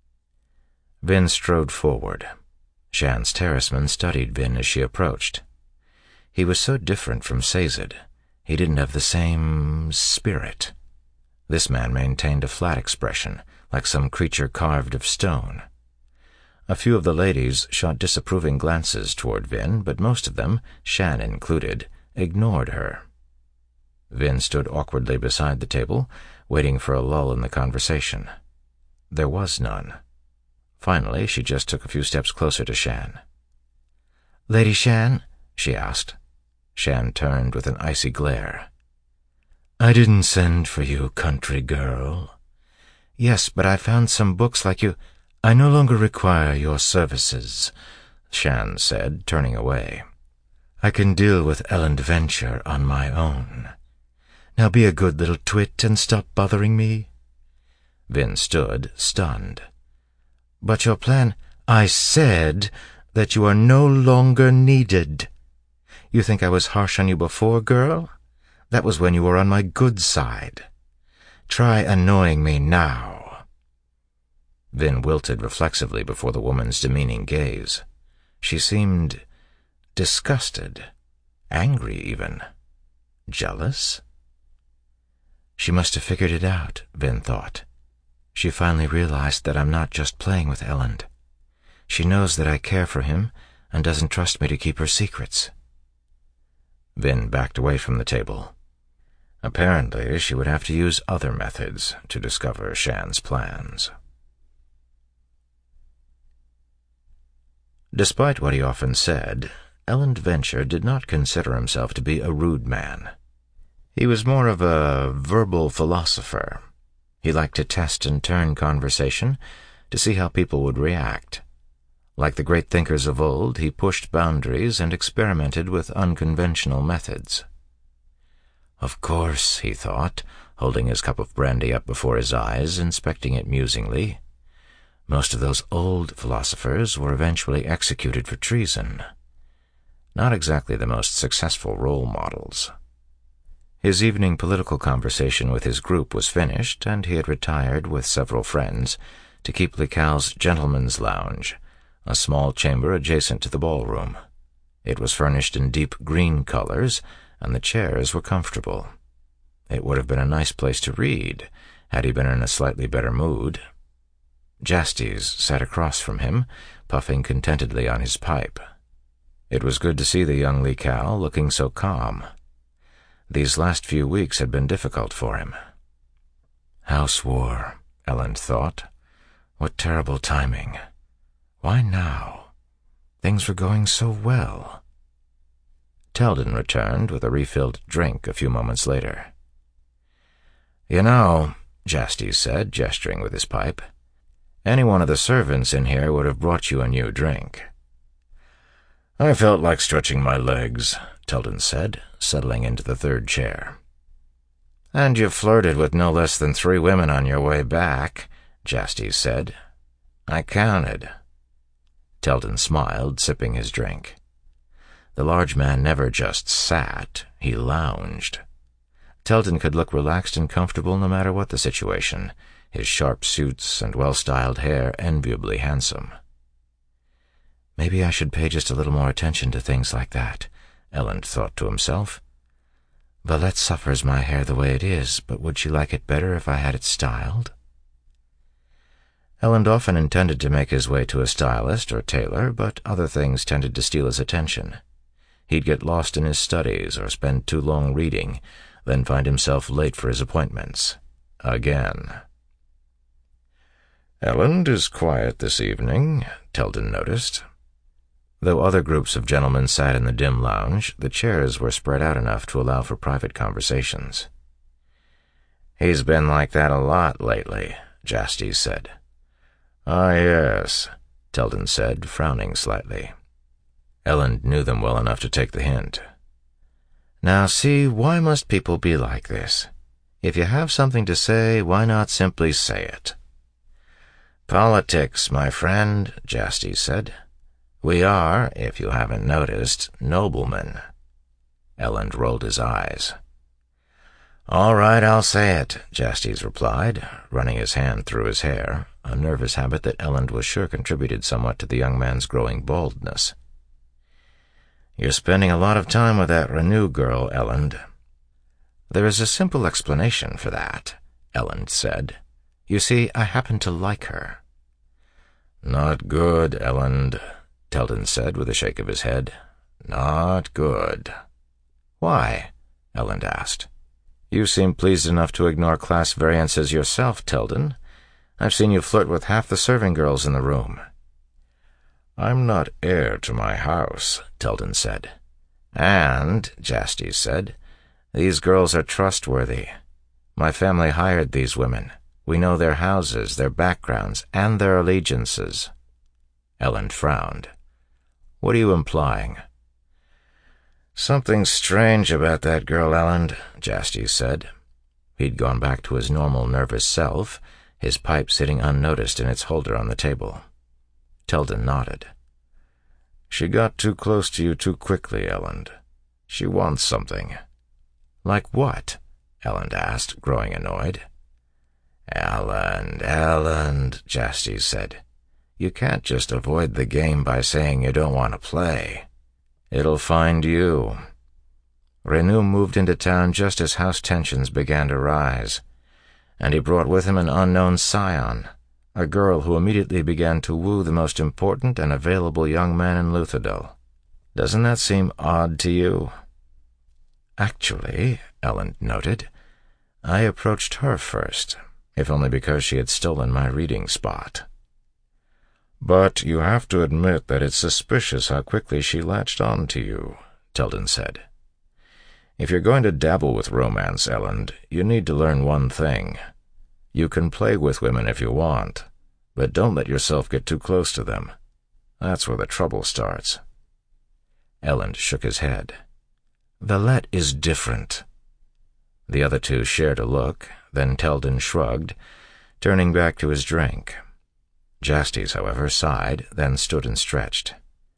Vin strode forward. Shan's terraceman studied Vin as she approached. He was so different from Sazed. He didn't have the same spirit. This man maintained a flat expression, like some creature carved of stone. A few of the ladies shot disapproving glances toward Vin, but most of them, Shan included, ignored her. Vin stood awkwardly beside the table, waiting for a lull in the conversation. There was none. Finally, she just took a few steps closer to Shan. "Lady Shan?" she asked. Shan turned with an icy glare. "I didn't send for you, country girl." "Yes, but I found some books like you—" "I no longer require your services," Shan said, turning away. "I can deal with Elend Venture on my own. Now be a good little twit and stop bothering me." Vin stood, stunned. "But your plan—" "I said that you are no longer needed. You think I was harsh on you before, girl? That was when you were on my good side. Try annoying me now." Vin wilted reflexively before the woman's demeaning gaze. She seemed disgusted, angry even, jealous. She must have figured it out, Vin thought. She finally realized that I'm not just playing with Elend. She knows that I care for him and doesn't trust me to keep her secrets. Vin backed away from the table. Apparently, she would have to use other methods to discover Shan's plans. Despite what he often said, Elend Venture did not consider himself to be a rude man. He was more of a verbal philosopher. He liked to test and turn conversation to see how people would react. Like the great thinkers of old, he pushed boundaries and experimented with unconventional methods. Of course, he thought, holding his cup of brandy up before his eyes, inspecting it musingly. Most of those old philosophers were eventually executed for treason. Not exactly the most successful role models. His evening political conversation with his group was finished, and he had retired with several friends to keep Lical's Gentleman's Lounge, a small chamber adjacent to the ballroom. It was furnished in deep green colors, and the chairs were comfortable. It would have been a nice place to read, had he been in a slightly better mood. Jastes sat across from him, puffing contentedly on his pipe. It was good to see the young Lical looking so calm. These last few weeks had been difficult for him. House war, Elend thought. What terrible timing. Why now? Things were going so well. Teldon returned with a refilled drink a few moments later. "You know," Jastes said, gesturing with his pipe, "any one of the servants in here would have brought you a new drink." "I felt like stretching my legs," Teldon said, settling into the third chair. "And you flirted with no less than three women on your way back," Jastes said. "I counted." Teldon smiled, sipping his drink. The large man never just sat, he lounged. Teldon could look relaxed and comfortable no matter what the situation, his sharp suits and well-styled hair enviably handsome. Maybe I should pay just a little more attention to things like that, Elend thought to himself. Valette suffers my hair the way it is, but would she like it better if I had it styled? Elend often intended to make his way to a stylist or tailor, but other things tended to steal his attention. He'd get lost in his studies or spend too long reading, then find himself late for his appointments. Again. "Elend is quiet this evening," Teldon noticed. Though other groups of gentlemen sat in the dim lounge, the chairs were spread out enough to allow for private conversations. "He's been like that a lot lately," Jastes said. "Ah, yes," Teldon said, frowning slightly. Elend knew them well enough to take the hint. "Now see, why must people be like this? If you have something to say, why not simply say it?" "Politics, my friend," Jastes said. "We are, if you haven't noticed, noblemen." Elend rolled his eyes. "All right, I'll say it," Jastes replied, running his hand through his hair, a nervous habit that Elend was sure contributed somewhat to the young man's growing baldness. "You're spending a lot of time with that Renew girl, Elend." "There is a simple explanation for that," Elend said. "You see, I happen to like her." "Not good, Elend," Teldon said with a shake of his head. "Not good." "Why?" Elend asked. "You seem pleased enough to ignore class variances yourself, Teldon. I've seen you flirt with half the serving girls in the room." "I'm not heir to my house," Teldon said. "And," Jastes said, "these girls are trustworthy. My family hired these women. We know their houses, their backgrounds, and their allegiances." Elend frowned. "What are you implying?" "Something strange about that girl, Elend," Jastes said. He'd gone back to his normal nervous self, his pipe sitting unnoticed in its holder on the table. Teldon nodded. "She got too close to you too quickly, Elend. She wants something." "Like what?" Elend asked, growing annoyed. "Elend, Elend," Jastes said. "You can't just avoid the game by saying you don't want to play. It'll find you." Renew moved into town just as house tensions began to rise, and he brought with him an unknown scion, a girl who immediately began to woo the most important and available young man in Luthadel. Doesn't that seem odd to you? "Actually," Elend noted, "I approached her first, if only because she had stolen my reading spot." "But you have to admit that it's suspicious how quickly she latched on to you," Teldon said. "If you're going to dabble with romance, Elend, you need to learn one thing. You can play with women if you want, but don't let yourself get too close to them. That's where the trouble starts." Elend shook his head. "Valette is different." The other two shared a look, then Teldon shrugged, turning back to his drink. Jastes, however, sighed, then stood and stretched.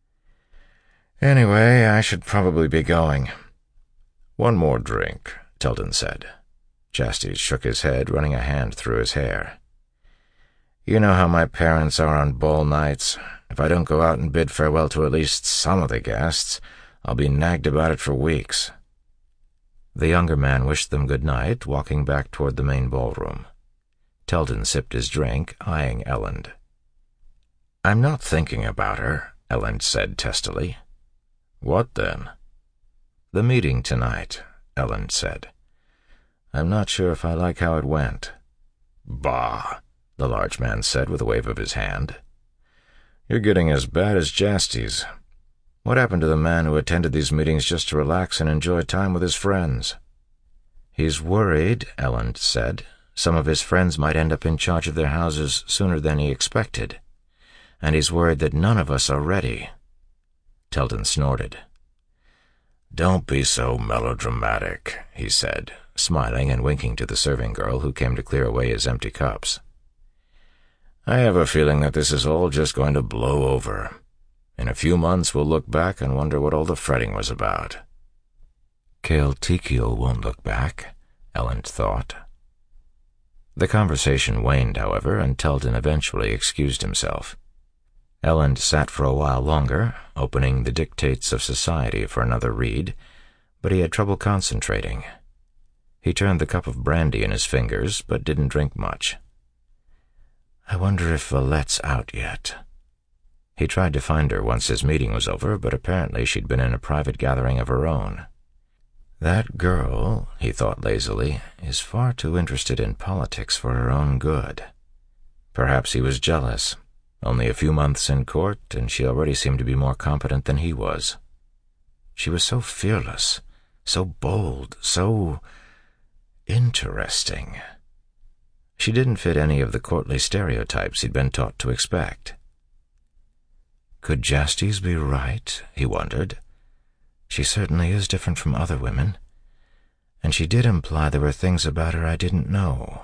"Anyway, I should probably be going." "One more drink," Teldon said. Jastes shook his head, running a hand through his hair. "You know how my parents are on ball nights. If I don't go out and bid farewell to at least some of the guests, I'll be nagged about it for weeks." The younger man wished them good night, walking back toward the main ballroom. Teldon sipped his drink, eyeing Elend. "I'm not thinking about her," Elend said testily. "What then?" "The meeting tonight," Elend said. "I'm not sure if I like how it went." "Bah," the large man said with a wave of his hand. "You're getting as bad as Jastes. What happened to the man who attended these meetings just to relax and enjoy time with his friends?" "He's worried," Elend said. "Some of his friends might end up in charge of their houses sooner than he expected. And he's worried that none of us are ready." Telden snorted. "Don't be so melodramatic," he said, smiling and winking to the serving girl who came to clear away his empty cups. "I have a feeling that this is all just going to blow over. In a few months we'll look back and wonder what all the fretting was about." Kael Tchiel won't look back, Elend thought. The conversation waned, however, and Telden eventually excused himself. Elend sat for a while longer, opening The Dictates of Society for another read, but he had trouble concentrating. He turned the cup of brandy in his fingers, but didn't drink much. "I wonder if Valette's out yet." He tried to find her once his meeting was over, but apparently she'd been in a private gathering of her own. That girl, he thought lazily, is far too interested in politics for her own good. Perhaps he was jealous. Only a few months in court, and she already seemed to be more competent than he was. She was so fearless, so bold, so interesting. She didn't fit any of the courtly stereotypes he'd been taught to expect. Could Jastes be right, he wondered. She certainly is different from other women, and she did imply there were things about her I didn't know.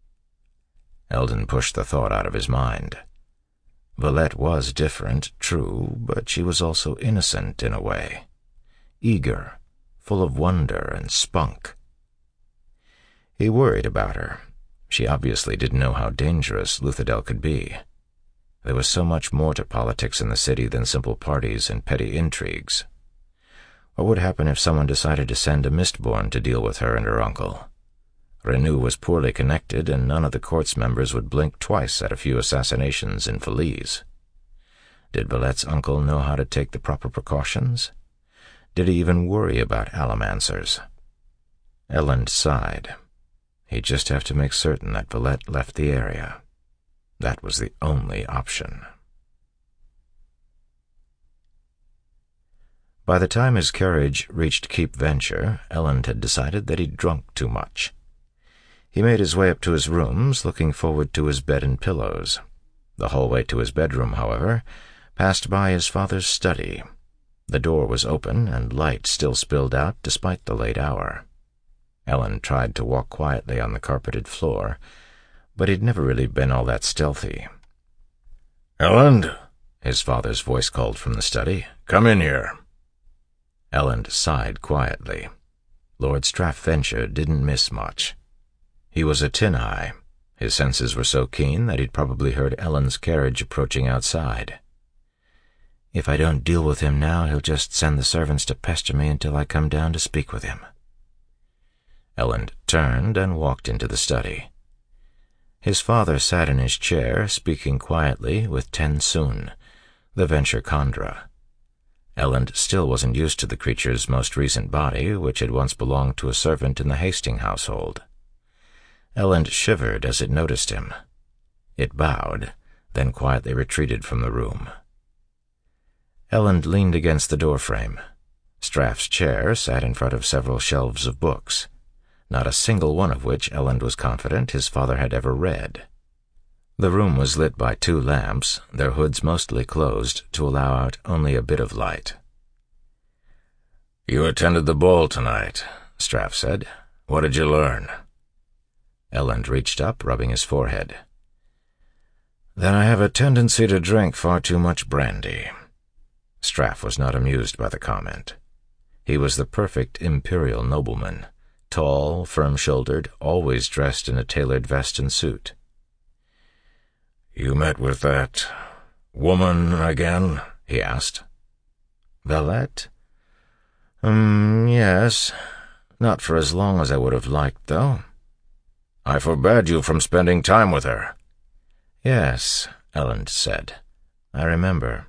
Eldon pushed the thought out of his mind. Valette was different, true, but she was also innocent in a way. Eager, full of wonder and spunk. He worried about her. She obviously didn't know how dangerous Luthadel could be. There was so much more to politics in the city than simple parties and petty intrigues. What would happen if someone decided to send a Mistborn to deal with her and her uncle? Renew was poorly connected, and none of the court's members would blink twice at a few assassinations in Feliz. Did Valette's uncle know how to take the proper precautions? Did he even worry about Allomancers? Elend sighed. He'd just have to make certain that Valette left the area. That was the only option. By the time his carriage reached Keep Venture, Elend had decided that he'd drunk too much. He made his way up to his rooms, looking forward to his bed and pillows. The hallway to his bedroom, however, passed by his father's study. The door was open, and light still spilled out despite the late hour. Elend tried to walk quietly on the carpeted floor, but he'd never really been all that stealthy. "Elend," his father's voice called from the study, "come in here." Elend sighed quietly. Lord Straffventure didn't miss much. He was a tin-eye. His senses were so keen that he'd probably heard Elend's carriage approaching outside. "If I don't deal with him now, he'll just send the servants to pester me until I come down to speak with him." Elend turned and walked into the study. His father sat in his chair, speaking quietly with TenSoon, the Venture Khandra. Elend still wasn't used to the creature's most recent body, which had once belonged to a servant in the Hastings household. Elend shivered as it noticed him. It bowed, then quietly retreated from the room. Elend leaned against the doorframe. Straff's chair sat in front of several shelves of books, not a single one of which Elend was confident his father had ever read. The room was lit by two lamps, their hoods mostly closed to allow out only a bit of light. "You attended the ball tonight," Straff said. "What did you learn?" Elend reached up, rubbing his forehead. "That I have a tendency to drink far too much brandy." Straff was not amused by the comment. He was the perfect imperial nobleman, tall, firm-shouldered, always dressed in a tailored vest and suit. "You met with that woman again?" he asked. "Valette? Um, yes. Not for as long as I would have liked, though." "I forbade you from spending time with her." "Yes," Elend said. "I remember."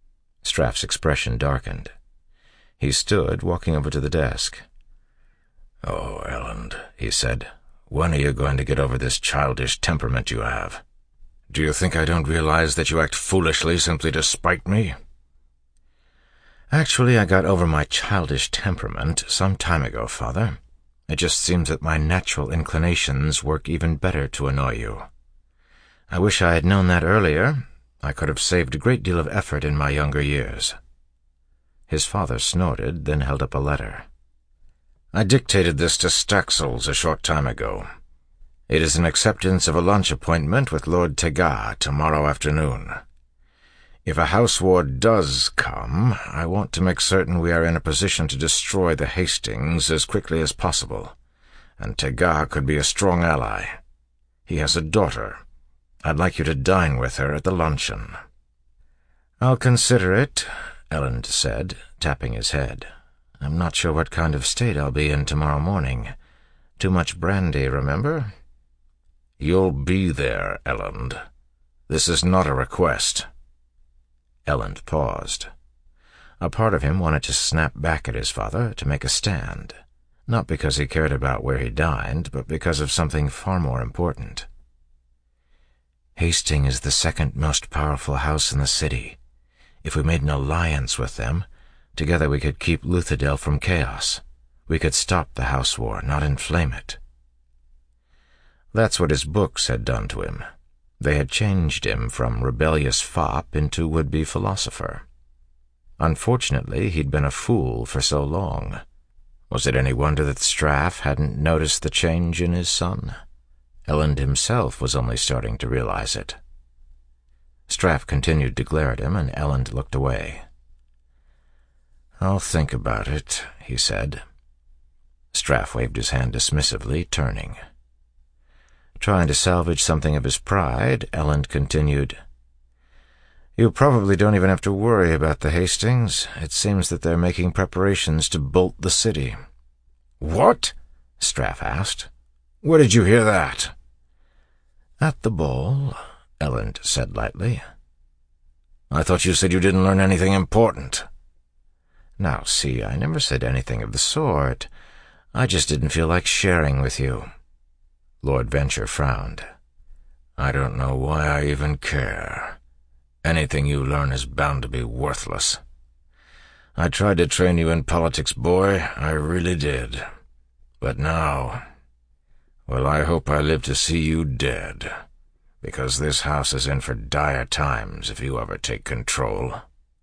Straff's expression darkened. He stood, walking over to the desk. "Oh, Elend," he said, "when are you going to get over this childish temperament you have? Do you think I don't realize that you act foolishly simply to spite me?" "Actually, I got over my childish temperament some time ago, Father. It just seems that my natural inclinations work even better to annoy you. I wish I had known that earlier. I could have saved a great deal of effort in my younger years." His father snorted, then held up a letter. "I dictated this to Staxels a short time ago. It is an acceptance of a lunch appointment with Lord Tegar tomorrow afternoon. If a house war does come, I want to make certain we are in a position to destroy the Hastings as quickly as possible, and Tegar could be a strong ally. He has a daughter. I'd like you to dine with her at the luncheon." "I'll consider it," Elend said, tapping his head. "I'm not sure what kind of state I'll be in tomorrow morning. Too much brandy, remember?" "You'll be there, Elend. This is not a request." Elend paused. A part of him wanted to snap back at his father, to make a stand, not because he cared about where he dined, but because of something far more important. "Hastings is the second most powerful house in the city. If we made an alliance with them, together we could keep Luthadel from chaos. We could stop the house war, not inflame it." That's what his books had done to him. They had changed him from rebellious fop into would-be philosopher. Unfortunately, he'd been a fool for so long. Was it any wonder that Straff hadn't noticed the change in his son? Elend himself was only starting to realize it. Straff continued to glare at him, and Elend looked away. "I'll think about it," he said. Straff waved his hand dismissively, turning. Trying to salvage something of his pride, Elend continued, "You probably don't even have to worry about the Hastings. It seems that they're making preparations to bolt the city." "What?" Straff asked. "Where did you hear that?" "At the ball," Elend said lightly. "I thought you said you didn't learn anything important." "Now, see, I never said anything of the sort. I just didn't feel like sharing with you." Lord Venture frowned. "I don't know why I even care. Anything you learn is bound to be worthless. I tried to train you in politics, boy, I really did. But now, well, I hope I live to see you dead, because this house is in for dire times if you ever take control."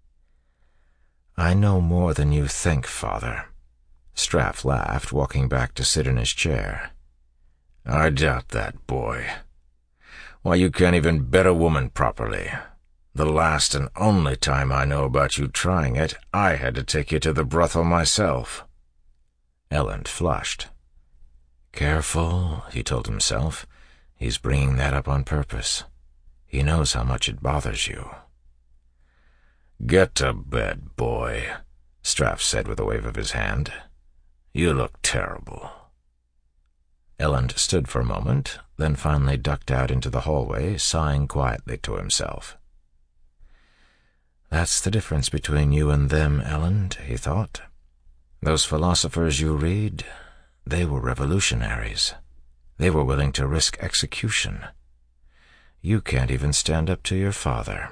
"I know more than you think, Father." Straff laughed, walking back to sit in his chair. "I doubt that, boy. Why, you can't even bed a woman properly. The last and only time I know about you trying it, I had to take you to the brothel myself." Elend flushed. "Careful," he told himself. "He's bringing that up on purpose. He knows how much it bothers you." "Get to bed, boy," Straff said with a wave of his hand. "You look terrible." Elend stood for a moment, then finally ducked out into the hallway, sighing quietly to himself. "That's the difference between you and them, Elend," he thought. "Those philosophers you read, they were revolutionaries. They were willing to risk execution. You can't even stand up to your father."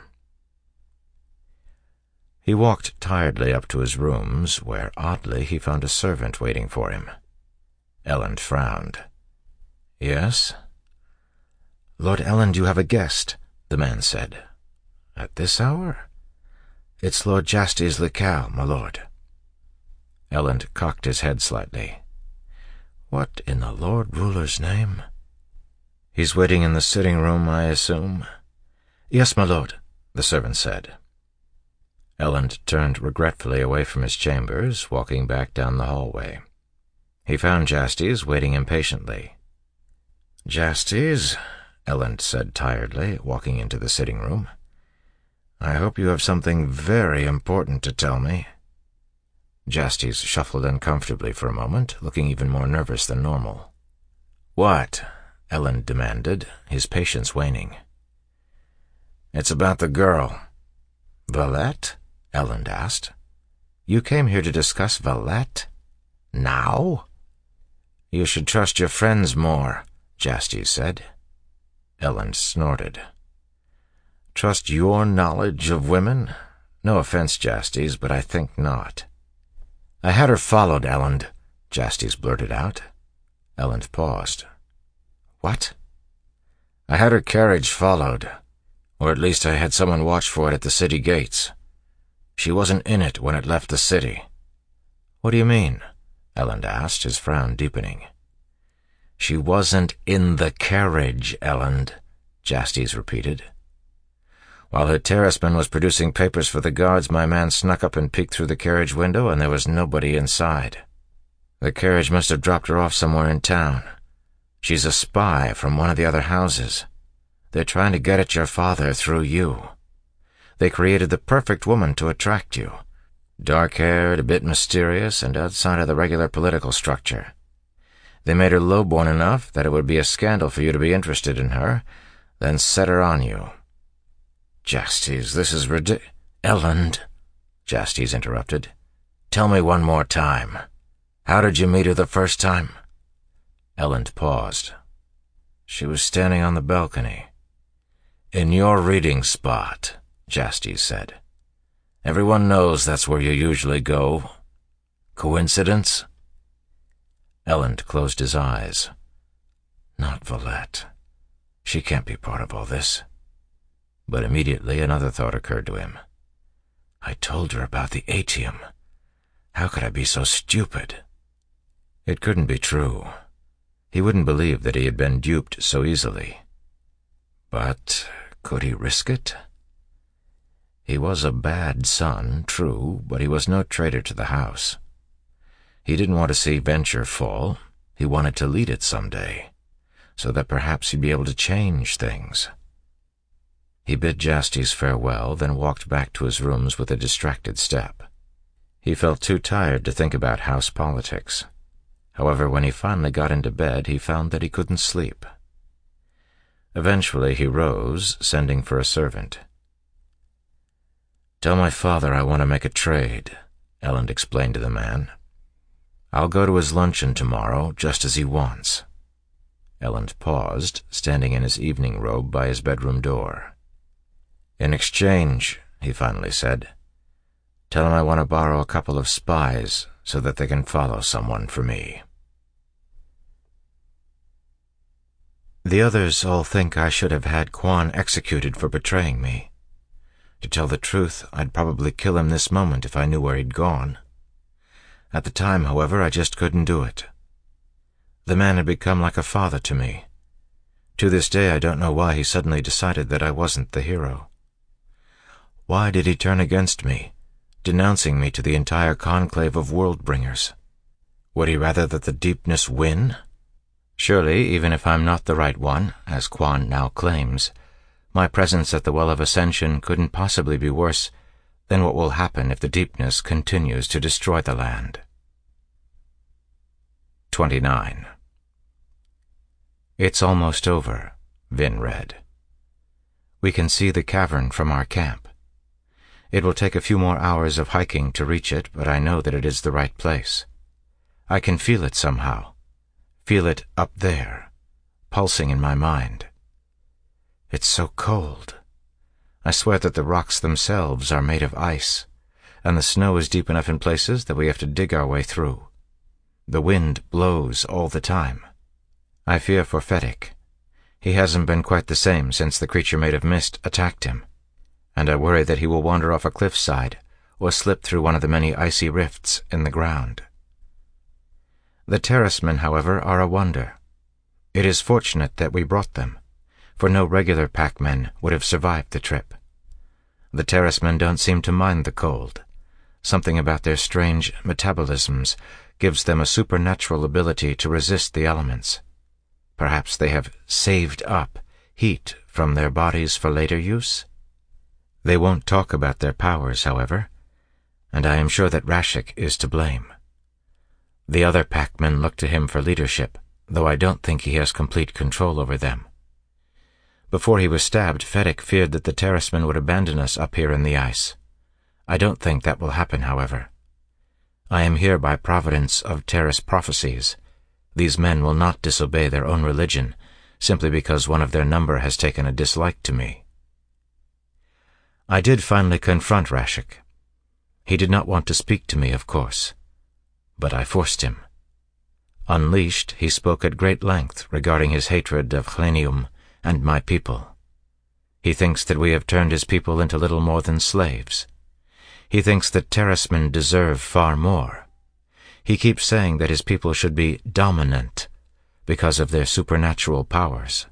He walked tiredly up to his rooms, where, oddly, he found a servant waiting for him. Elend frowned. "Yes?" "Lord Elend, you have a guest," the man said. "At this hour?" "It's Lord Jastes Lecal, my lord." Elend cocked his head slightly. "What in the Lord Ruler's name?" "He's waiting in the sitting room, I assume?" "Yes, my lord," the servant said. Elend turned regretfully away from his chambers, walking back down the hallway. He found Jastes waiting impatiently. "Jastes," Elend said tiredly, walking into the sitting room. "I hope you have something very important to tell me." Jastes shuffled uncomfortably for a moment, looking even more nervous than normal. "What?" Elend demanded, his patience waning. "It's about the girl." "Valette?" Elend asked. "You came here to discuss Valette? Now?" You should trust your friends more, Jastes said. Elend snorted. Trust your knowledge of women? No offense, Jastes, but I think not. I had her followed, Elend, Jastes blurted out. Elend paused. What? I had her carriage followed, or at least I had someone watch for it at the city gates. She wasn't in it when it left the city. What do you mean? Elend asked, his frown deepening. She wasn't in the carriage, Elend, Jastes repeated. While her terraceman was producing papers for the guards, my man snuck up and peeked through the carriage window, and there was nobody inside. The carriage must have dropped her off somewhere in town. She's a spy from one of the other houses. They're trying to get at your father through you. They created the perfect woman to attract you. Dark-haired, a bit mysterious, and outside of the regular political structure. They made her low-born enough that it would be a scandal for you to be interested in her, then set her on you. Jastes, this is ridic— Elend, Jastes interrupted. Tell me one more time. How did you meet her the first time? Elend paused. She was standing on the balcony. In your reading spot, Jastes said. Everyone knows that's where you usually go. Coincidence? Elend closed his eyes. Not Valette. She can't be part of all this. But immediately another thought occurred to him. I told her about the Atium. How could I be so stupid? It couldn't be true. He wouldn't believe that he had been duped so easily. But could he risk it? He was a bad son, true, but he was no traitor to the house. He didn't want to see Venture fall. He wanted to lead it someday, so that perhaps he'd be able to change things. He bid Jastes farewell, then walked back to his rooms with a distracted step. He felt too tired to think about house politics. However, when he finally got into bed, he found that he couldn't sleep. Eventually he rose, sending for a servant. Tell my father I want to make a trade, Elend explained to the man. I'll go to his luncheon tomorrow, just as he wants. Elend paused, standing in his evening robe by his bedroom door. In exchange, he finally said, tell him I want to borrow a couple of spies so that they can follow someone for me. The others all think I should have had Quan executed for betraying me. To tell the truth, I'd probably kill him this moment if I knew where he'd gone. At the time, however, I just couldn't do it. The man had become like a father to me. To this day, I don't know why he suddenly decided that I wasn't the hero. Why did he turn against me, denouncing me to the entire conclave of world-bringers? Would he rather that the deepness win? Surely, even if I'm not the right one, as Quan now claims, my presence at the Well of Ascension couldn't possibly be worse than what will happen if the deepness continues to destroy the land. twenty-nine. It's almost over, Vin read. We can see the cavern from our camp. It will take a few more hours of hiking to reach it, but I know that it is the right place. I can feel it somehow. Feel it up there, pulsing in my mind. It's so cold. I swear that the rocks themselves are made of ice, and the snow is deep enough in places that we have to dig our way through. The wind blows all the time. I fear for Fedek. He hasn't been quite the same since the creature made of mist attacked him, and I worry that he will wander off a cliffside or slip through one of the many icy rifts in the ground. The terracemen, however, are a wonder. It is fortunate that we brought them, for no regular packmen would have survived the trip. The terracemen don't seem to mind the cold. Something about their strange metabolisms gives them a supernatural ability to resist the elements. Perhaps they have saved up heat from their bodies for later use? They won't talk about their powers, however, and I am sure that Rashek is to blame. The other packmen look to him for leadership, though I don't think he has complete control over them. Before he was stabbed, Fedek feared that the terracemen would abandon us up here in the ice. I don't think that will happen, however. I am here by providence of Terrace prophecies, These men will not disobey their own religion simply because one of their number has taken a dislike to me. I did finally confront Rashek. He did not want to speak to me, of course, but I forced him. Unleashed, he spoke at great length regarding his hatred of Chlenium and my people. He thinks that we have turned his people into little more than slaves. He thinks that Terrismen deserve far more. He keeps saying that his people should be dominant because of their supernatural powers.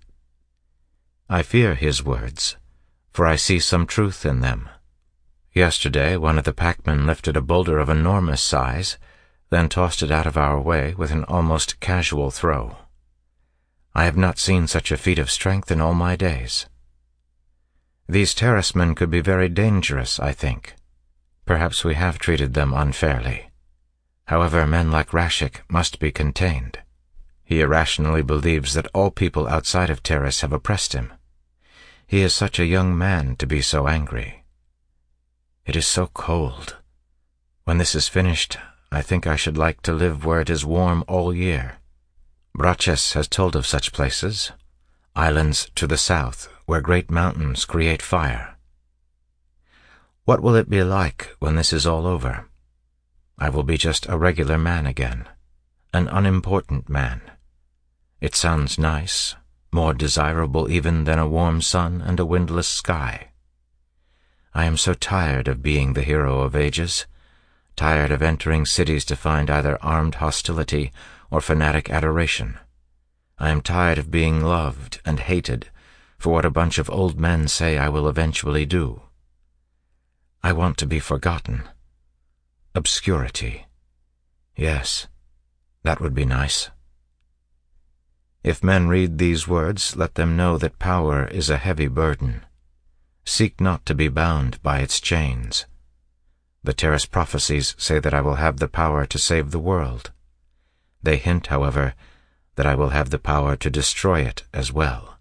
I fear his words, for I see some truth in them. Yesterday, one of the packmen lifted a boulder of enormous size, then tossed it out of our way with an almost casual throw. I have not seen such a feat of strength in all my days. These Terrismen could be very dangerous, I think. Perhaps we have treated them unfairly. However, men like Rashek must be contained. He irrationally believes that all people outside of Terris have oppressed him. He is such a young man to be so angry. It is so cold. When this is finished, I think I should like to live where it is warm all year. Braches has told of such places, islands to the south where great mountains create fire. What will it be like when this is all over? I will be just a regular man again, an unimportant man. It sounds nice, more desirable even than a warm sun and a windless sky. I am so tired of being the hero of ages, tired of entering cities to find either armed hostility or fanatic adoration. I am tired of being loved and hated for what a bunch of old men say I will eventually do. I want to be forgotten. Obscurity. Yes, that would be nice. If men read these words, let them know that power is a heavy burden. Seek not to be bound by its chains. The Terris prophecies say that I will have the power to save the world. They hint, however, that I will have the power to destroy it as well.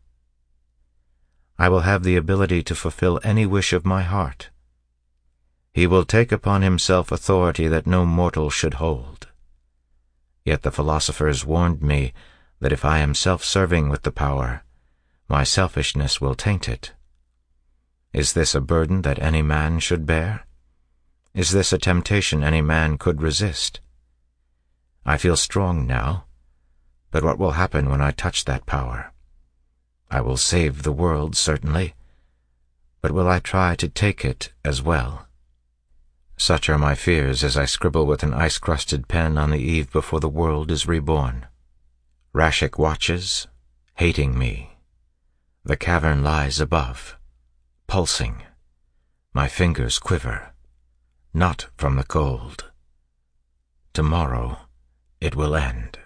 I will have the ability to fulfill any wish of my heart. He will take upon himself authority that no mortal should hold. Yet the philosophers warned me that if I am self-serving with the power, my selfishness will taint it. Is this a burden that any man should bear? Is this a temptation any man could resist? I feel strong now, but what will happen when I touch that power? I will save the world, certainly, but will I try to take it as well? Such are my fears as I scribble with an ice-crusted pen on the eve before the world is reborn. Rashek watches, hating me. The cavern lies above, pulsing. My fingers quiver, not from the cold. Tomorrow it will end.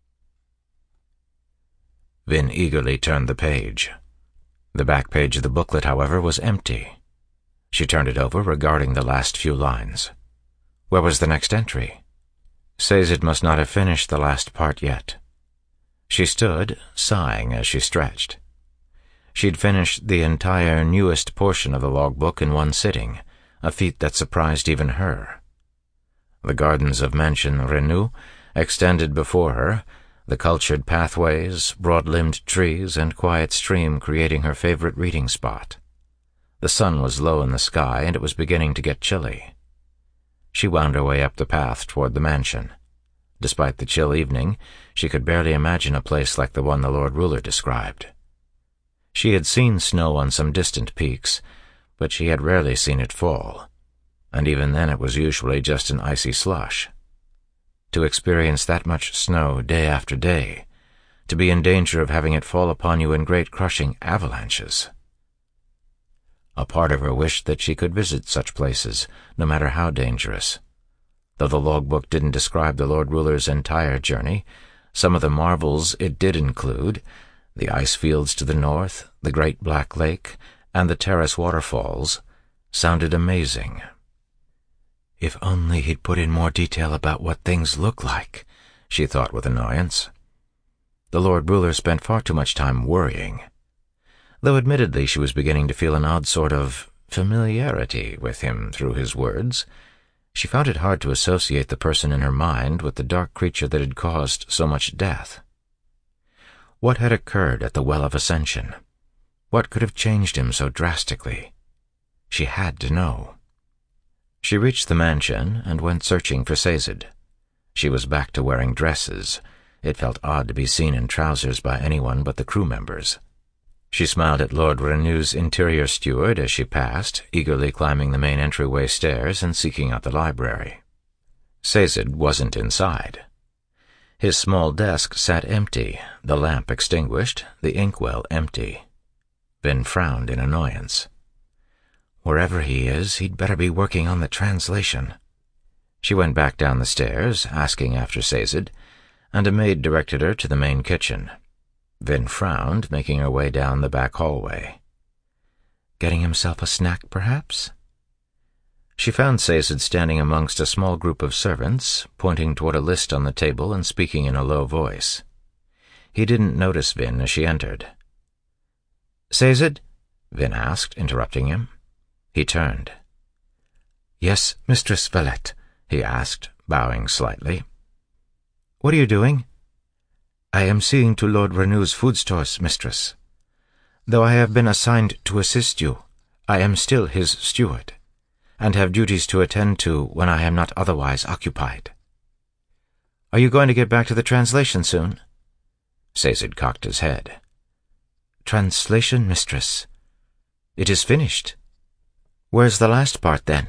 Vin eagerly turned the page. The back page of the booklet, however, was empty. She turned it over, regarding the last few lines. Where was the next entry? Sazed must not have finished the last part yet. She stood, sighing as she stretched. She'd finished the entire newest portion of the logbook in one sitting, a feat that surprised even her. The gardens of Mansion Renew extended before her, the cultured pathways, broad-limbed trees, and quiet stream creating her favorite reading spot. The sun was low in the sky, and it was beginning to get chilly. She wound her way up the path toward the mansion. Despite the chill evening, she could barely imagine a place like the one the Lord Ruler described. She had seen snow on some distant peaks, but she had rarely seen it fall, and even then it was usually just an icy slush. To experience that much snow day after day, to be in danger of having it fall upon you in great crushing avalanches. A part of her wished that she could visit such places, no matter how dangerous. Though the logbook didn't describe the Lord Ruler's entire journey, some of the marvels it did include, the ice fields to the north, the Great Black Lake, and the Terris waterfalls, sounded amazing. If only he'd put in more detail about what things look like, she thought with annoyance. The Lord Ruler spent far too much time worrying. Though admittedly she was beginning to feel an odd sort of familiarity with him through his words, She found it hard to associate the person in her mind with the dark creature that had caused so much death. What had occurred at the Well of Ascension? What could have changed him so drastically? She had to know. She reached the mansion and went searching for Sazed. She was back to wearing dresses. It felt odd to be seen in trousers by anyone but the crew members. She smiled at Lord Renew's interior steward as she passed, eagerly climbing the main entryway stairs and seeking out the library. Sazed wasn't inside. His small desk sat empty, the lamp extinguished, the inkwell empty. Vin frowned in annoyance. Wherever he is, he'd better be working on the translation. She went back down the stairs, asking after Sazed, and a maid directed her to the main kitchen. Vin frowned, making her way down the back hallway. Getting himself a snack, perhaps? She found Sazed standing amongst a small group of servants, pointing toward a list on the table and speaking in a low voice. He didn't notice Vin as she entered. "Sazed?" Vin asked, interrupting him. He turned. "Yes, Mistress Valette," he asked, bowing slightly. "What are you doing?" "I am seeing to Lord Renew's food stores, mistress. Though I have been assigned to assist you, I am still his steward, and have duties to attend to when I am not otherwise occupied." "Are you going to get back to the translation soon?" Sazed cocked his head. "Translation, mistress? It is finished." "Where's the last part, then?"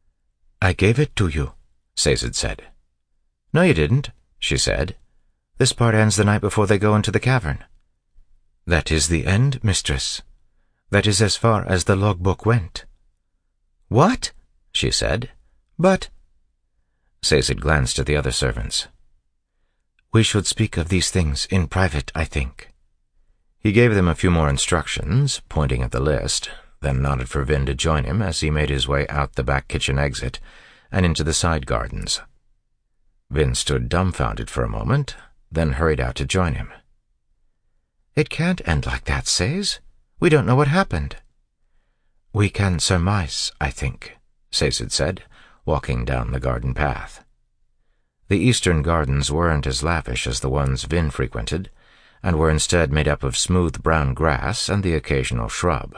"I gave it to you," Sazed said. "No, you didn't," she said. "This part ends the night before they go into the cavern." "That is the end, mistress. That is as far as the logbook went." "What?" she said. "But—" Sazed glanced at the other servants. "We should speak of these things in private, I think." He gave them a few more instructions, pointing at the list, then nodded for Vin to join him as he made his way out the back kitchen exit and into the side gardens. Vin stood dumbfounded for a moment, then hurried out to join him. "It can't end like that, Sazed. We don't know what happened." "We can surmise, I think," Sazed said, walking down the garden path. The eastern gardens weren't as lavish as the ones Vin frequented, and were instead made up of smooth brown grass and the occasional shrub.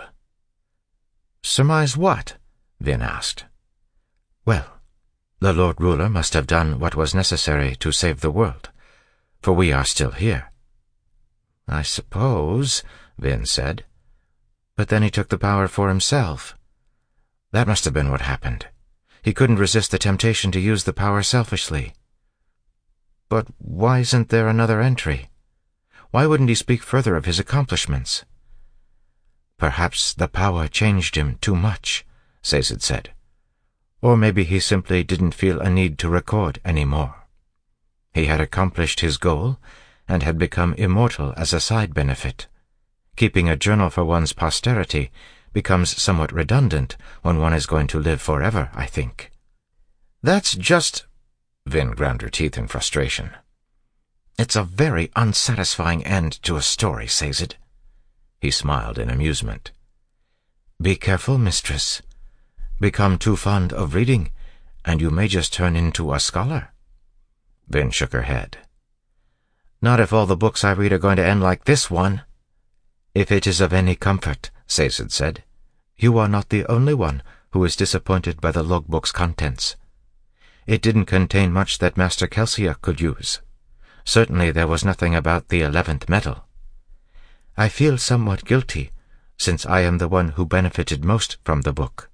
"Surmise what?" Vin asked. "Well, the Lord Ruler must have done what was necessary to save the world, for we are still here." "I suppose," Vin said. "But then he took the power for himself. That must have been what happened. He couldn't resist the temptation to use the power selfishly. But why isn't there another entry? Why wouldn't he speak further of his accomplishments?" "Perhaps the power changed him too much," Sazed said. "Or maybe he simply didn't feel a need to record any more. He had accomplished his goal and had become immortal as a side benefit. Keeping a journal for one's posterity becomes somewhat redundant when one is going to live forever, I think." "That's just—" Vin ground her teeth in frustration. "It's a very unsatisfying end to a story, Sazed." He smiled in amusement. "Be careful, mistress. Become too fond of reading, and you may just turn into a scholar." Vin shook her head. "Not if all the books I read are going to end like this one." "If it is of any comfort," Sazed said, "you are not the only one who is disappointed by the logbook's contents. It didn't contain much that Master Kelsier could use. Certainly there was nothing about the eleventh metal. I feel somewhat guilty, since I am the one who benefited most from the book.